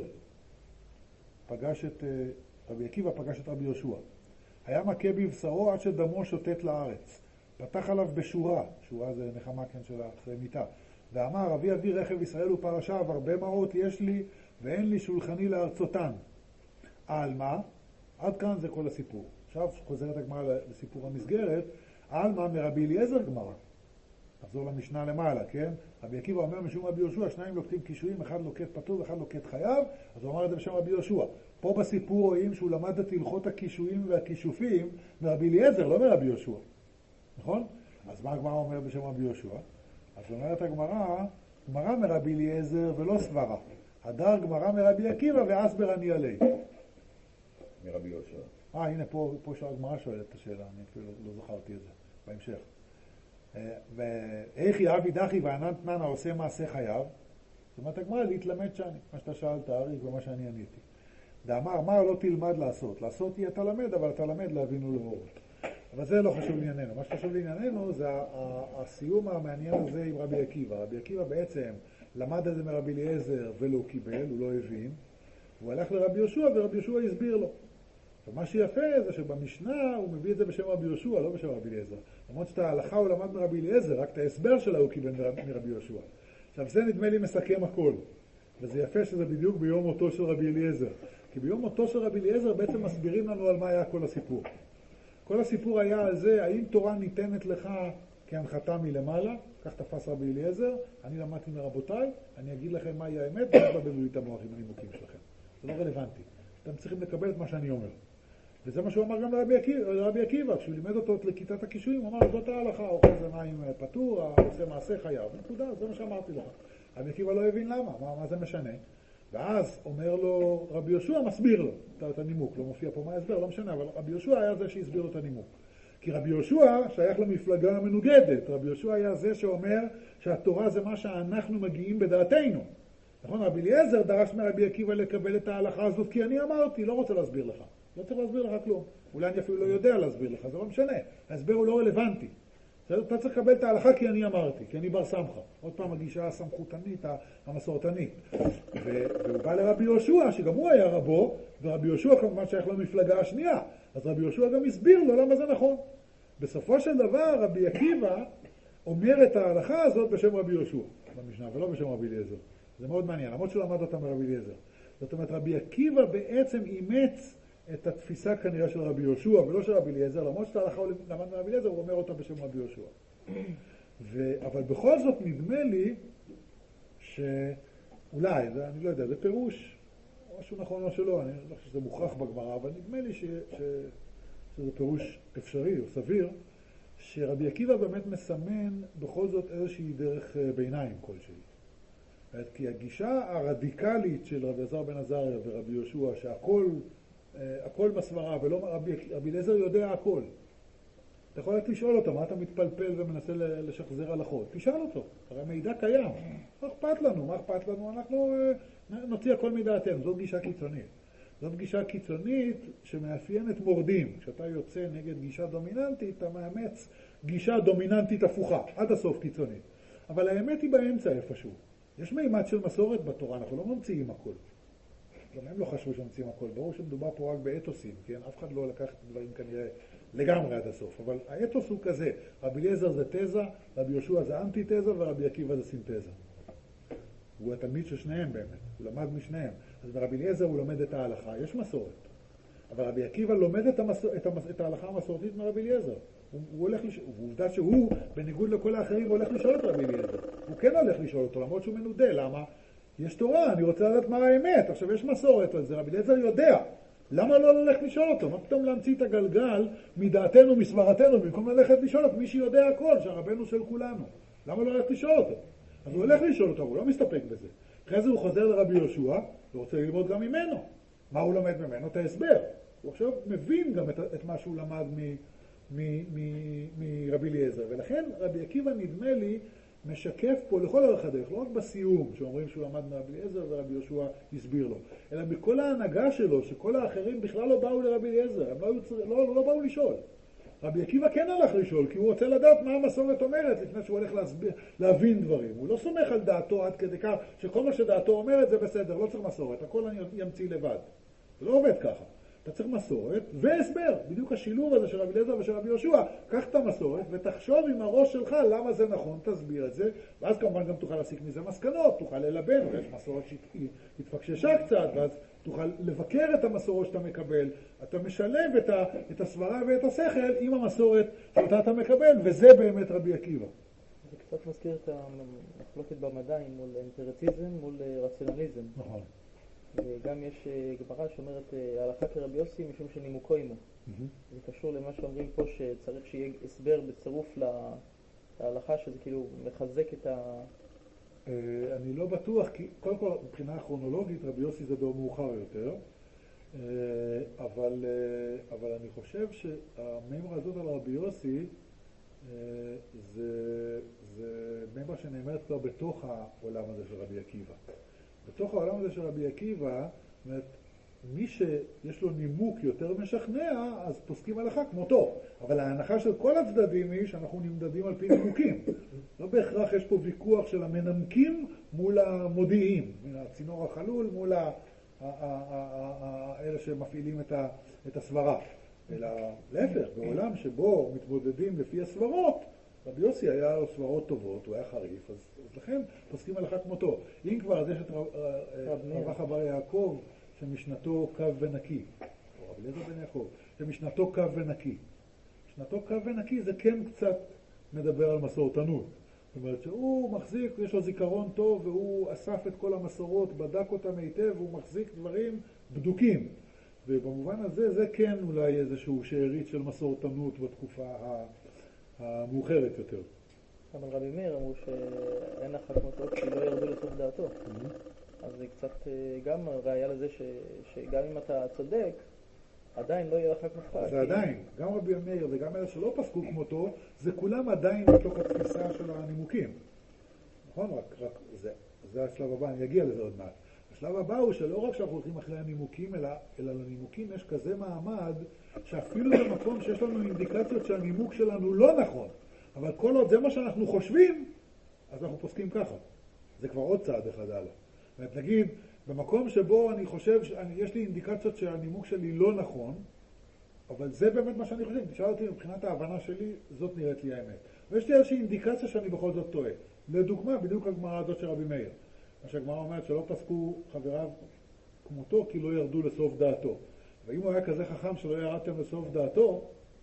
רבי עקיבא פגש את רבי יהושע. היה מכה בבשרו עד שדמו שוטט לארץ. פתח עליו בשורה, שורה זה נחמה כן של אחרי מיטה, ואמר, אבי רכב ישראל ופרשיו, הרבה מעות יש לי ואין לי שולחני לארצותן. על מה? עד כאן זה כל הסיפור. עכשיו חוזרת הגמרא לסיפור המסגרת, על מה מרבי אליעזר גמרא. נחזור למשנה למעלה, כן? רבי עקיבא אומר משום רבי יהושע, שניים לוקטים קישויים, אחד לוקט פטור ואחד לוקט חייב, אז הוא אמר את זה בשם רבי יהושע. פה בסיפור רואים שהוא למד את הלכות הקישויים והקישופים מרבי אליעזר, לא מרבי יהושע. נכון? אז מה הגמרא אומר בשם רבי יהושע? אז אומרת הגמרא, גמרא מרבי אליעזר ולא סברה. הדר גמרא מרבי עקיבא ואסבר אני עלי. מרבי יהושע. הנה פה שהגמרא שואלת את השאלה, אני אפילו לא זכרתי את זה. בהמשך. ואיכי אבי דחי וענן תננה עושה מעשה חייו, זאת אומרת הגמרא להתלמד שאני, מה שאתה שאלת אריק ומה שאני עניתי. דאמר, מה לא תלמד לעשות? לעשות היא אתה למד, אבל אתה למד להבין ולהורות. אבל זה לא חשוב לענייננו. מה שחשוב לענייננו זה הסיום המעניין הזה עם רבי עקיבא. רבי עקיבא בעצם למד את זה מרבי אליעזר ולא קיבל, הוא לא הבין. הוא הלך לרבי יהושע ורבי יהושע הסביר לו. ומה שיפה זה שבמשנה הוא מביא את זה בשם רבי יהושע, לא בשם רבי אליעזר. למרות שאת ההלכה הוא למד מרבי אליעזר, רק את ההסבר שלה הוא קיבל מרבי יהושע. עכשיו זה נדמה לי מסכם הכל. וזה יפה שזה בדיוק ביום מותו של רבי אליעזר. כי ביום מותו של רבי אליעזר בעצם מסבירים לנו על מה היה כל הסיפור. כל הסיפור היה על זה, האם תורה ניתנת לך כהנחתה מלמעלה, כך תפס רבי אליעזר, אני למדתי מרבותיי, אני אגיד לכם מהי האמת, ואני בבלבלו את המוח עם הנימוקים שלכם. זה לא רלוונטי. אתם צריכים לקבל את מה שאני אומר. וזה מה שהוא אמר גם לרבי עקיבא, כשהוא לימד אותו לכיתת הקישואים, הוא אמר, זאת ההלכה, אוכל זניים פטור, עושה מעשה חייו. נקודה, זה מה שאמרתי לך. רבי עקיבא לא הבין למה, מה זה משנה. ואז אומר לו, רבי יהושע מסביר לו את הנימוק, לא מופיע פה מה ההסבר, לא משנה, אבל רבי יהושע היה זה שהסביר לו את הנימוק. כי רבי יהושע שייך למפלגה המנוגדת, רבי יהושע היה זה שאומר שהתורה זה מה שאנחנו מגיעים בדעתנו. נכון, רבי אליעזר דרש מרבי עקיבא לקבל את ההלכה הזאת, כי אני אמרתי, לא רוצה להסביר לך. לא צריך להסביר לך כלום. אולי אני אפילו לא יודע להסביר לך, זה לא משנה. ההסבר הוא לא רלוונטי. אתה צריך לקבל את ההלכה כי אני אמרתי, כי אני בר סמכה. עוד פעם הגישה הסמכותנית, המסורתנית. והוא בא לרבי יהושע, שגם הוא היה רבו, ורבי יהושע כמובן שייך למפלגה השנייה. אז רבי יהושע גם הסביר לו למה זה נכון. בסופו של דבר רבי עקיבא אומר את ההלכה הזאת בשם רבי יהושע במשנה, ולא בשם רבי אליעזר. זה מאוד מעניין, למרות שהוא למד אותה מרבי אליעזר. זאת אומרת, רבי עקיבא בעצם אימץ את התפיסה כנראה של רבי יהושע ולא של רבי אליעזר, למרות שאת ההלכה הוא למד מרבי אליעזר, הוא אומר אותה בשם רבי יהושע. אבל בכל זאת נדמה לי שאולי, אני לא יודע, זה פירוש, משהו נכון או שלא, אני לא חושב שזה מוכרח בגמרא, אבל נדמה לי שזה פירוש אפשרי או סביר, שרבי עקיבא באמת מסמן בכל זאת איזושהי דרך ביניים כלשהי. כי הגישה הרדיקלית של רבי אלעזר בן עזריה ורבי יהושע, שהכל בסברה, ולא רבי אליעזר יודע הכל. אתה יכול רק לשאול אותו, מה אתה מתפלפל ומנסה לשחזר הלכות? תשאל אותו, הרי המידע קיים. מה אכפת לנו? מה אכפת לנו? אנחנו נוציא הכל מדעתנו. זאת גישה קיצונית. זאת גישה קיצונית שמאפיינת מורדים. כשאתה יוצא נגד גישה דומיננטית, אתה מאמץ גישה דומיננטית הפוכה, עד הסוף קיצונית. אבל האמת היא באמצע איפשהו. יש מימד של מסורת בתורה, אנחנו לא ממציאים הכל. גם הם לא חשבו שממציאים הכל, ברור שמדובר פה רק באתוסים, כן? אף אחד לא לקח את הדברים כנראה לגמרי עד הסוף, אבל האתוס הוא כזה, רבי אליעזר זה תזה, רבי יהושע זה אנטי-תזה ורבי עקיבא זה סינתזה. הוא התלמיד של שניהם באמת, הוא למד משניהם. אז ברבי אליעזר הוא לומד את ההלכה, יש מסורת. אבל רבי עקיבא לומד את ההלכה המסורתית מרבי אליעזר. הוא הולך ועובדה שהוא, בניגוד לכל האחרים, הולך לשאול את רבי אליעזר. הוא כן הולך לשאול אותו, למרות שהוא מנודה. למה? יש תורה, אני רוצה לדעת מה האמת. עכשיו יש מסורת על זה, רבי אליעזר יודע. למה לא ללכת לשאול אותו? מה פתאום להמציא את הגלגל מדעתנו, מסברתנו, במקום ללכת לשאול את מי שיודע הכל, שהרבנו של כולנו. למה לא ללכת לשאול אותו? אז הוא הולך לשאול אותו, הוא לא מסתפק בזה. אחרי זה הוא חוזר לרבי יהושע, ורוצה ללמוד גם ממנו. מה הוא לומד ממנו? את ההסבר. הוא עכשיו מבין גם את מה שהוא למד מרבי אליעזר. ולכן רבי עקיבא נדמה לי משקף פה לכל אורך הדרך, לא רק בסיום שאומרים שהוא למד מרבי אליעזר ורבי יהושע הסביר לו, אלא בכל ההנהגה שלו, שכל האחרים בכלל לא באו לרבי אליעזר, הם לא באו לשאול. רבי עקיבא כן הלך לשאול, כי הוא רוצה לדעת מה המסורת אומרת לפני שהוא הולך להבין דברים. הוא לא סומך על דעתו עד כדי כך שכל מה שדעתו אומרת זה בסדר, לא צריך מסורת, הכל אני ימציא לבד. זה לא עובד ככה. אתה צריך מסורת והסבר, בדיוק השילוב הזה של רבי אליעזר ושל רבי יהושע. קח את המסורת ותחשוב עם הראש שלך למה זה נכון, תסביר את זה, ואז כמובן גם תוכל להסיק מזה מסקנות, תוכל ללבן, ויש מסורת שהתפקששה קצת, ואז תוכל לבקר את המסורת שאתה מקבל. אתה משלב את הסברה ואת השכל עם המסורת שאותה אתה מקבל, וזה באמת רבי עקיבא. זה קצת מזכיר את המחלוקת במדעים מול אמפיריציזם מול רציונליזם. נכון. וגם יש גמרא שאומרת ההלכה כרבי יוסי משום שנימוקו עמו. זה קשור למה שאומרים פה שצריך שיהיה הסבר בצירוף להלכה, שזה כאילו מחזק את ה... אני לא בטוח, כי קודם כל מבחינה כרונולוגית רבי יוסי זה דור מאוחר יותר, אבל אני חושב שהמימרה הזאת על רבי יוסי זה מימרה שנאמרת כבר בתוך העולם הזה של רבי עקיבא. בתוך העולם הזה של רבי עקיבא, זאת אומרת, מי שיש לו נימוק יותר משכנע, אז פוסקים הלכה כמותו. אבל ההנחה של כל הצדדים היא שאנחנו נמדדים על פי נימוקים. לא בהכרח יש פה ויכוח של המנמקים מול המודיעים, הצינור החלול מול אלה שמפעילים את הסברה. אלא להפך, בעולם שבו מתמודדים לפי הסברות, רבי יוסי היה לו סברות טובות, הוא היה חריף, אז לכן פוסקים הלכה כמותו. אם כבר, אז יש את רבח בר יעקב, שמשנתו קו ונקי, או רבי אליעזר בן יעקב, שמשנתו קו ונקי. משנתו קו ונקי זה כן קצת מדבר על מסורתנות. זאת אומרת שהוא מחזיק, יש לו זיכרון טוב, והוא אסף את כל המסורות, בדק אותם היטב, והוא מחזיק דברים בדוקים. ובמובן הזה זה כן אולי איזשהו שארית של מסורתנות בתקופה המאוחרת יותר. אבל רבי מאיר אמרו שאין אחת כמותו כי לא ירדו לסוף דעתו. אז זה קצת גם ראיה לזה שגם אם אתה צודק, עדיין לא יהיה לך כמותך. זה עדיין, גם רבי מאיר וגם אלה שלא פסקו כמותו, זה כולם עדיין בתוך התפיסה של הנימוקים. נכון? רק זה השלב הבא, אני אגיע לזה עוד מעט. השלב הבא הוא שלא רק שאנחנו הולכים אחרי הנימוקים, אלא לנימוקים יש כזה מעמד, שאפילו במקום שיש לנו אינדיקציות שהנימוק שלנו לא נכון, אבל כל עוד זה מה שאנחנו חושבים, אז אנחנו פוסקים ככה. זה כבר עוד צעד אחד הלאה. נגיד, במקום שבו אני חושב, יש לי אינדיקציות שהנימוק שלי לא נכון, אבל זה באמת מה שאני חושב. תשאל אותי, מבחינת ההבנה שלי, זאת נראית לי האמת. ויש לי איזושהי אינדיקציה שאני בכל זאת טועה. לדוגמה, בדיוק הגמרא הזאת של רבי מאיר. מה שהגמרא אומרת שלא פסקו חבריו כמותו, כי לא ירדו לסוף דעתו. ואם הוא היה כזה חכם שלא ירדתם לסוף דעתו,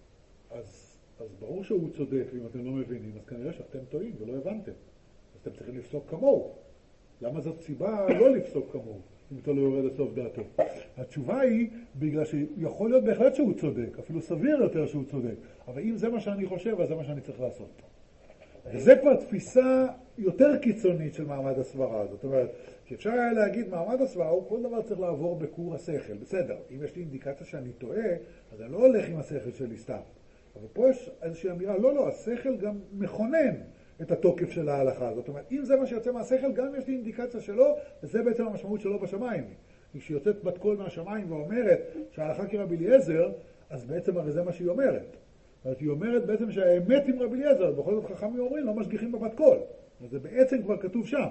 אז ברור שהוא צודק, ואם אתם לא מבינים, אז כנראה שאתם טועים ולא הבנתם. אז אתם צריכים לפסוק כמוהו. למה זאת סיבה לא לפסוק כמוהו, אם אתה לא יורד לסוף דעתו? התשובה היא, בגלל שיכול להיות בהחלט שהוא צודק, אפילו סביר יותר שהוא צודק. אבל אם זה מה שאני חושב, אז זה מה שאני צריך לעשות. וזה כבר תפיסה יותר קיצונית של מעמד הסברה. זאת אומרת, שאפשר היה להגיד, מעמד הסברה הוא כל דבר צריך לעבור בקור השכל. בסדר, אם יש לי אינדיקציה שאני טועה, אז אני לא הולך עם השכל שלי סתם. אבל פה יש איזושהי אמירה, לא, השכל גם מכונן את התוקף של ההלכה. זאת אומרת, אם זה מה שיוצא מהשכל, גם יש לי אינדיקציה שלו, וזה בעצם המשמעות שלו בשמיים. כשיוצאת בת קול מהשמיים ואומרת שההלכה כרבי אליעזר, אז בעצם הרי זה מה שהיא אומרת. היא אומרת בעצם שהאמת עם רבי אליעזר, בכל זאת חכמים אומרים, לא משגיחים בבת קול. זה בעצם כבר כתוב שם.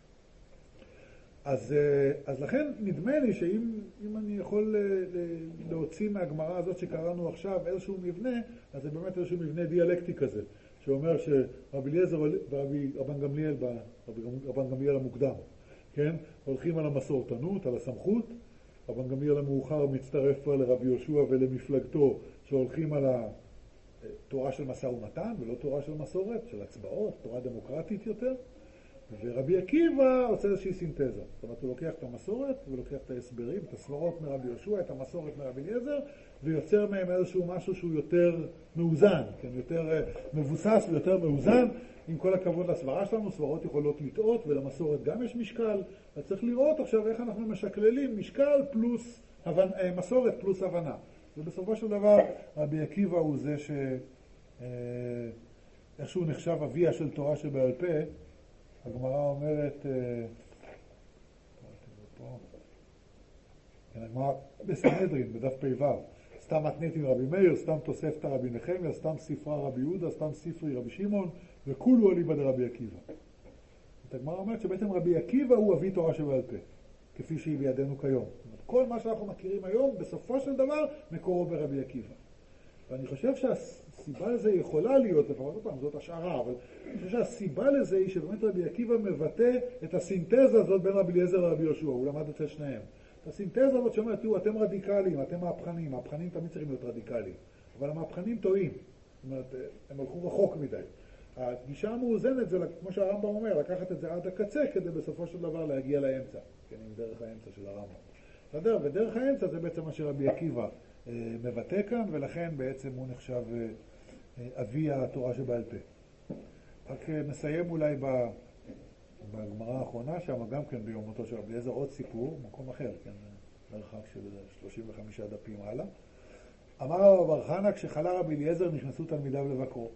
אז לכן נדמה לי שאם אני יכול להוציא מהגמרא הזאת שקראנו עכשיו איזשהו מבנה, אז זה באמת איזשהו מבנה דיאלקטי כזה, שאומר שרבי אליעזר ורבן גמליאל המוקדם, כן? הולכים על המסורתנות, על הסמכות. רבן גמליאל המאוחר מצטרף כבר לרבי יהושע ולמפלגתו שהולכים על התורה של משא ומתן ולא תורה של מסורת, של הצבעות, תורה דמוקרטית יותר. ורבי עקיבא עושה איזושהי סינתזה. זאת אומרת, הוא לוקח את המסורת ולוקח את ההסברים, את הסברות מרבי יהושע, את המסורת מרבי אליעזר, ויוצר מהם איזשהו משהו שהוא יותר מאוזן, כן? יותר מבוסס ויותר מאוזן. עם כל הכבוד לסברה שלנו, סברות יכולות לטעות, ולמסורת גם יש משקל. אז צריך לראות עכשיו איך אנחנו משקללים משקל פלוס מסורת פלוס הבנה. ובסופו של דבר, רבי עקיבא הוא זה איכשהו נחשב אביה של תורה שבעל פה. הגמרא אומרת, הגמרא בסנהדרין, בדף פ"ו, סתם מתניתין רבי מאיר, סתם תוספתא רבי נחמיה, סתם ספרה רבי יהודה, סתם ספרי רבי שמעון, וכולו אליבא דרבי עקיבא. הגמרא אומרת שבעצם רבי עקיבא הוא אבי תורה שבעל פה, כפי שהיא בידינו כיום. כל מה שאנחנו מכירים היום, בסופו של דבר, מקורו ברבי עקיבא. ואני חושב שהסיבה לזה יכולה להיות, לפחות אותם, זאת השערה, אבל אני חושב שהסיבה לזה היא שבאמת רבי עקיבא מבטא את הסינתזה הזאת בין רבי אליעזר לרבי יהושע, הוא למד אצל שניהם. את הסינתזה הזאת שאומרת, תראו, אתם רדיקליים, אתם מהפכנים, מהפכנים תמיד צריכים להיות רדיקליים, אבל המהפכנים טועים, זאת אומרת, הם הלכו רחוק מדי. הגישה המאוזנת זה, כמו שהרמב"ם אומר, לקחת את זה עד הקצה כדי בסופו של דבר להגיע לאמצע, כן, עם דרך האמצע של הרמב"ם. ודרך האמצע זה בעצם מה שרבי עקיבא מבטא כאן, ולכן בעצם הוא נחשב אבי התורה שבעל פה. רק נסיים אולי בגמרא האחרונה, שם גם כן ביום מותו של רבי אליעזר עוד סיפור, מקום אחר, כן, מרחק של 35 דפים הלאה. אמר רב בר חנא, כשחלה רבי אליעזר נכנסו תלמידיו לבקרו.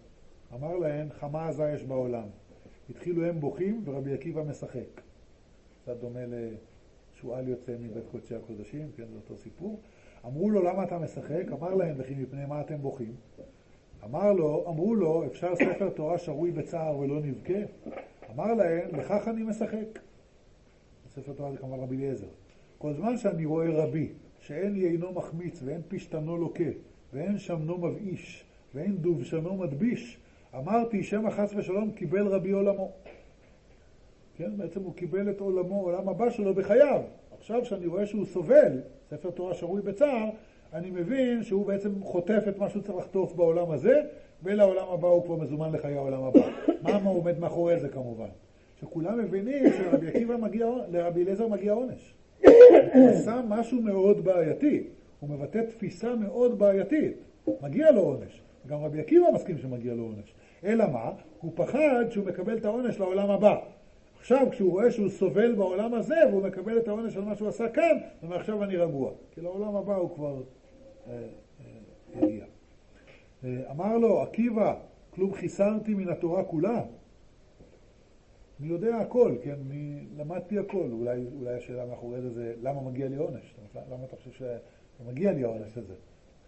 אמר להם, חמה עזה יש בעולם. התחילו הם בוכים ורבי עקיבא משחק. קצת דומה לשועל יוצא מבית קודשי הקודשים, כן, זה אותו סיפור. אמרו לו, למה אתה משחק? אמר להם, וכי מפני מה אתם בוכים? אמרו לו, אפשר ספר תורה שרוי בצער ולא נבכה? אמר להם, לכך אני משחק. ספר תורה זה כמובן רבי אליעזר. כל זמן שאני רואה רבי, שאין יינו מחמיץ ואין פשטנו לוקה, ואין שמנו מבאיש, ואין דובשנו מדביש, אמרתי, שם החס ושלום קיבל רבי עולמו. כן, בעצם הוא קיבל את עולמו, עולם הבא שלו בחייו. עכשיו שאני רואה שהוא סובל, ספר תורה שרוי בצער, אני מבין שהוא בעצם חוטף את מה שהוא צריך לחטוף בעולם הזה, ולעולם הבא הוא כבר מזומן לחיי העולם הבא. מה עומד מאחורי זה כמובן? שכולם מבינים שלרבי עקיבא לרבי אליעזר מגיע עונש. הוא עשה משהו מאוד בעייתי, הוא מבטא תפיסה מאוד בעייתית. מגיע לו עונש. גם רבי עקיבא מסכים שמגיע לו עונש. אלא מה? הוא פחד שהוא מקבל את העונש לעולם הבא. עכשיו כשהוא רואה שהוא סובל בעולם הזה והוא מקבל את העונש על מה שהוא עשה כאן, ומעכשיו אני רגוע. כי לעולם הבא הוא כבר הגיע. אמר לו, עקיבא, כלום חיסרתי מן התורה כולה. אני יודע הכל, כן? אני למדתי הכל. אולי השאלה מאחורי זה, למה מגיע לי עונש? למה אתה חושב שמגיע לי העונש הזה?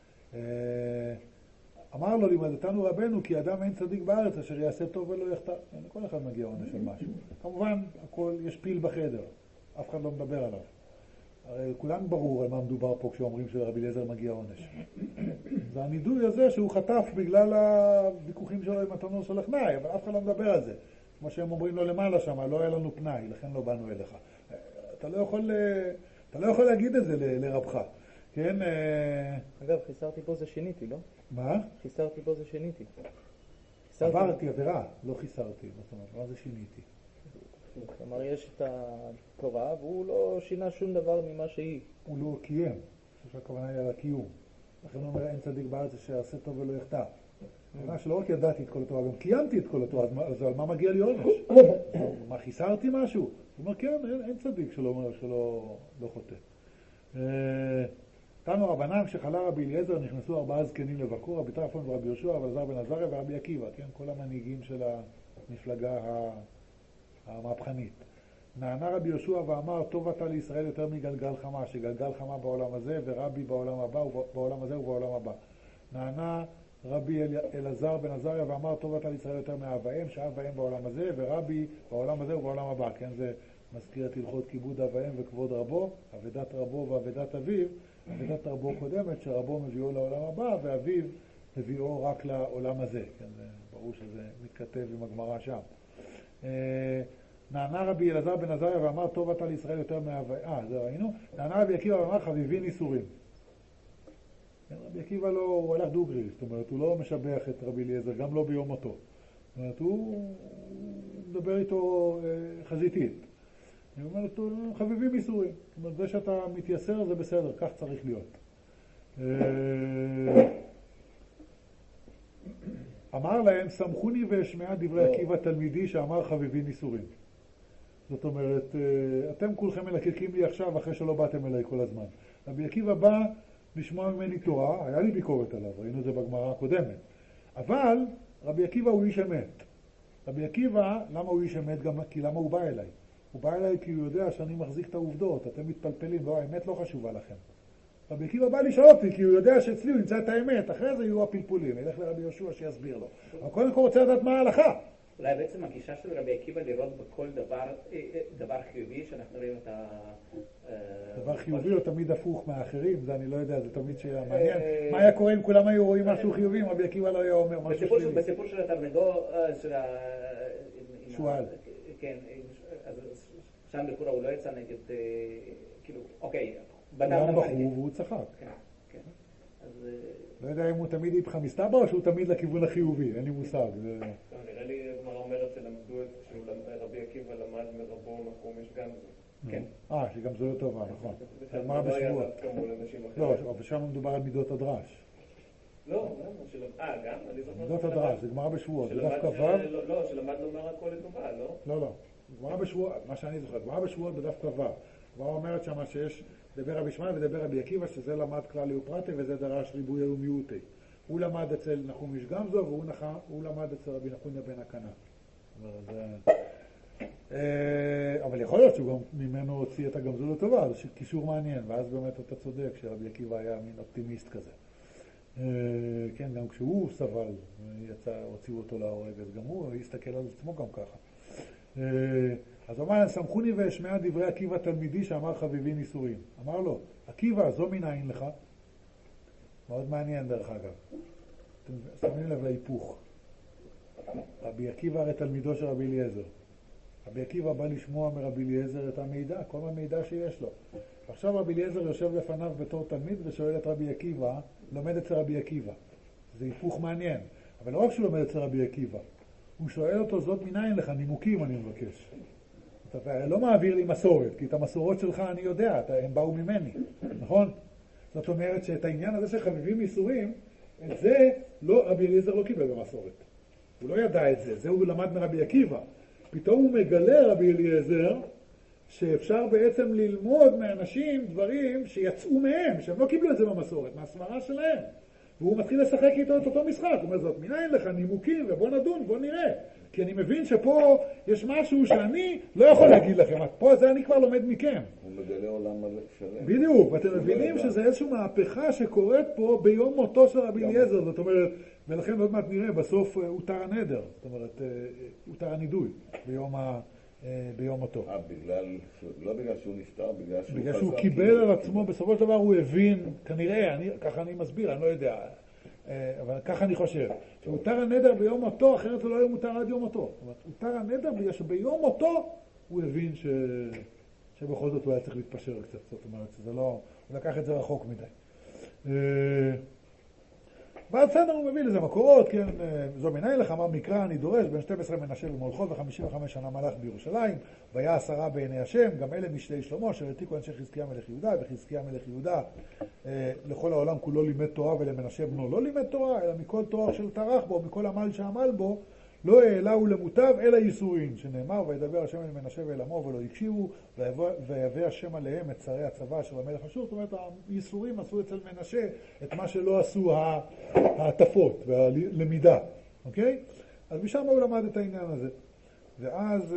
אמר לו, לימדתנו רבנו, כי אדם אין צדיק בארץ אשר יעשה טוב ולא יחטא. כל אחד מגיע עונש על משהו. כמובן, הכל, יש פיל בחדר. אף אחד לא מדבר עליו. הרי כולם ברור על מה מדובר פה כשאומרים שלרבי אליעזר מגיע עונש. זה הנידוי הזה שהוא חטף בגלל הוויכוחים שלו עם התנור של החנאי, אבל אף אחד לא מדבר על זה. כמו שהם אומרים לו למעלה שם, לא היה לנו פנאי, לכן לא באנו אליך. אתה לא יכול להגיד את זה לרבך. כן? אגב, חיסרתי פה זה שיניתי, לא? מה? חיסרתי פה זה שיניתי. עברתי עבירה, לא חיסרתי. זאת אומרת, מה זה שיניתי? כלומר, יש את התורה, והוא לא שינה שום דבר ממה שהיא. הוא לא קיים. אני חושב שהכוונה היא על הקיום. לכן הוא אומר, אין צדיק בארץ שיעשה טוב ולא יחטא. כלומר שלא רק ידעתי את כל התורה, גם קיימתי את כל התורה, אז על מה מגיע לי עונש? מה, חיסרתי משהו? הוא אומר, כן, אין צדיק שלא חוטא. תנו רבנן, כשחלה רבי אליעזר נכנסו 4 זקנים לבקור, רבי טרפון ורבי יהושע, אלעזר בן עזריה ורבי עקיבא, כן? כל המנהיגים של המפלגה המהפכנית. נענה רבי יהושע ואמר, טוב אתה לישראל יותר מגלגל חמה, שגלגל חמה בעולם הזה ורבי בעולם הבא, בעולם הזה ובעולם הבא. נענה רבי אלעזר בן עזריה ואמר, טוב אתה לישראל יותר מאב ואם, שאב ואם בעולם הזה ורבי בעולם הזה ובעולם הבא. כן, זה מזכיר את הלכות כיבוד אב ואם וכבוד רבו, אבדת רבו ואבדת אביו. אבדת רבו קודמת שרבו מביאו לעולם הבא ואביו מביאו רק לעולם הזה. כן, זה ברור שזה מתכתב עם הגמרא שם. נענה רבי אלעזר בן עזריה ואמר, טוב אתה לישראל יותר מאב ואם. זה ראינו. נענה רבי עקיבא ואמר, חביבין איסורים. רבי עקיבא לא, הוא הלך דוגרי, זאת אומרת, הוא לא משבח את רבי אליעזר, גם לא ביום מותו. זאת אומרת, הוא מדבר איתו חזיתית. אני אומר לו, חביבים איסורים. זאת אומרת, זה שאתה מתייסר זה בסדר, כך צריך להיות. אמר להם, סמכוני ואשמע דברי עקיבא תלמידי שאמר חביבים איסורים. זאת אומרת, אתם כולכם מלקקים לי עכשיו אחרי שלא באתם אליי כל הזמן. רבי עקיבא בא לשמוע ממני תורה, היה לי ביקורת עליו, ראינו את זה בגמרא הקודמת. אבל רבי עקיבא הוא איש אמת. רבי עקיבא, למה הוא איש אמת? כי למה הוא בא אליי? הוא בא אליי כי הוא יודע שאני מחזיק את העובדות, אתם מתפלפלים, לא, האמת לא חשובה לכם. רבי עקיבא בא לשאול אותי כי הוא יודע שאצלי הוא ימצא את האמת, אחרי זה יהיו הפלפולים, ילך לרבי יהושע שיסביר לו. אבל קודם כל רוצה לדעת מה ההלכה. אולי בעצם הגישה של רבי עקיבא לראות בכל דבר חיובי, שאנחנו רואים את דבר חיובי הוא תמיד הפוך מהאחרים, זה אני לא יודע, זה תמיד שאלה מעניין. מה היה קורה אם כולם היו רואים משהו חיובי, רבי עקיבא לא היה אומר משהו שלילי? בסיפור של התרנגול, של שועל. כן, אז שם בחורה הוא לא יצא נגד, כאילו, אוקיי. כולם בחרו והוא צחק. כן. לא יודע אם הוא תמיד איפך מסתבר או שהוא תמיד לכיוון החיובי, אין לי מושג. נראה לי הגמרא אומרת שלמדו את זה, שרבי עקיבא למד מרבו מחומש גם זה. כן. שגם זו לא טובה, נכון. הגמרא בשבועות. לא, אבל שם מדובר על מידות הדרש. לא, גם? מידות הדרש, זה גמרא בשבועות, זה דף כ"ו. לא, שלמד לומר הכל לטובה, לא? לא. גמרא בשבועות, מה שאני זוכר, גמרא בשבועות בדף כ"ו. גמרא אומרת שמה שיש דבר רבי שמעון ודבר רבי עקיבא, שזה למד כלל ופרטי וזה דרש ריבוי ומיעוטי. הוא למד אצל נחום איש גמזו, והוא למד אצל רבי נחוניה בן הקנה. אבל יכול להיות שהוא גם ממנו הוציא את הגמזו לטובה, זה קישור מעניין, ואז באמת אתה צודק שרבי עקיבא היה מין אופטימיסט כזה. כן, גם כשהוא סבל, הוציאו אותו להורג, אז גם הוא הסתכל על עצמו גם ככה. אז הוא אמר, סמכוני ואשמע דברי עקיבא תלמידי שאמר חביבי ניסורים. אמר לו, עקיבא, זו מנין לך? מאוד מעניין דרך אגב. אתם שמים לב להיפוך. רבי עקיבא הרי תלמידו של רבי אליעזר. רבי עקיבא בא לשמוע מרבי אליעזר את המידע, כל המידע שיש לו. עכשיו רבי אליעזר יושב לפניו בתור תלמיד ושואל את רבי עקיבא, לומד אצל רבי עקיבא. זה היפוך מעניין. אבל לא רק שהוא לומד אצל רבי עקיבא, הוא שואל אותו, זאת מנין לך, נימוקים אני מבקש. אתה לא מעביר לי מסורת, כי את המסורות שלך אני יודע, הם באו ממני, נכון? זאת אומרת שאת העניין הזה שחביבים איסורים, את זה רבי אליעזר לא קיבל במסורת. הוא לא ידע את זה, זה הוא למד מרבי עקיבא. פתאום הוא מגלה רבי אליעזר שאפשר בעצם ללמוד מאנשים דברים שיצאו מהם, שהם לא קיבלו את זה במסורת, מהסברה שלהם. והוא מתחיל לשחק איתו את אותו משחק. הוא אומר, זאת מנין לך נימוקים, ובוא נדון, בוא נראה. כי אני מבין שפה יש משהו שאני לא יכול להגיד לכם. פה זה אני כבר לומד מכם. הוא מגלה עולם מלא שלם. בדיוק, ואתם מבינים שזה איזושהי מהפכה שקורית פה ביום מותו של רבי אליעזר. זאת אומרת, ולכן עוד מעט נראה, בסוף הותר הנדר. זאת אומרת, הותר הנידוי ביום מותו. לא בגלל שהוא נפטר, בגלל שהוא קיבל על עצמו, בסופו של דבר הוא הבין, כנראה, ככה אני מסביר, אני לא יודע, אבל ככה אני חושב, שהותר הנדר ביום מותו, אחרת זה לא יהיה מותר עד יום מותו. זאת אומרת, הותר הנדר בגלל שביום מותו הוא הבין שבכל זאת הוא היה צריך להתפשר קצת. זאת אומרת, שזה לא, הוא לקח את זה רחוק מדי. ועד סדר הוא מביא לזה מקורות, כן, זו מנין לך, אמר מקרא, אני דורש, בין 12 מנשה ומולכות ו55 שנה מלך בירושלים, והיה 10 בעיני השם, גם אלה משלי שלמה, שהעתיקו אנשי חזקיה מלך יהודה, וחזקיה מלך יהודה, לכל העולם כולו לימד תורה, ולמנשה בנו לא לימד תורה, אלא מכל תואר של טרח בו, מכל עמל שעמל בו, לא העלהו למוטב, אלא ייסורים, שנאמר, וידבר השם אל מנשה ואל עמו, ולא הקשיבו, ויבא השם עליהם את שרי הצבא של המלך אשור. זאת אומרת, הייסורים עשו אצל מנשה את מה שלא עשו העטפות והלמידה, אוקיי? אז משם הוא למד את העניין הזה. ואז,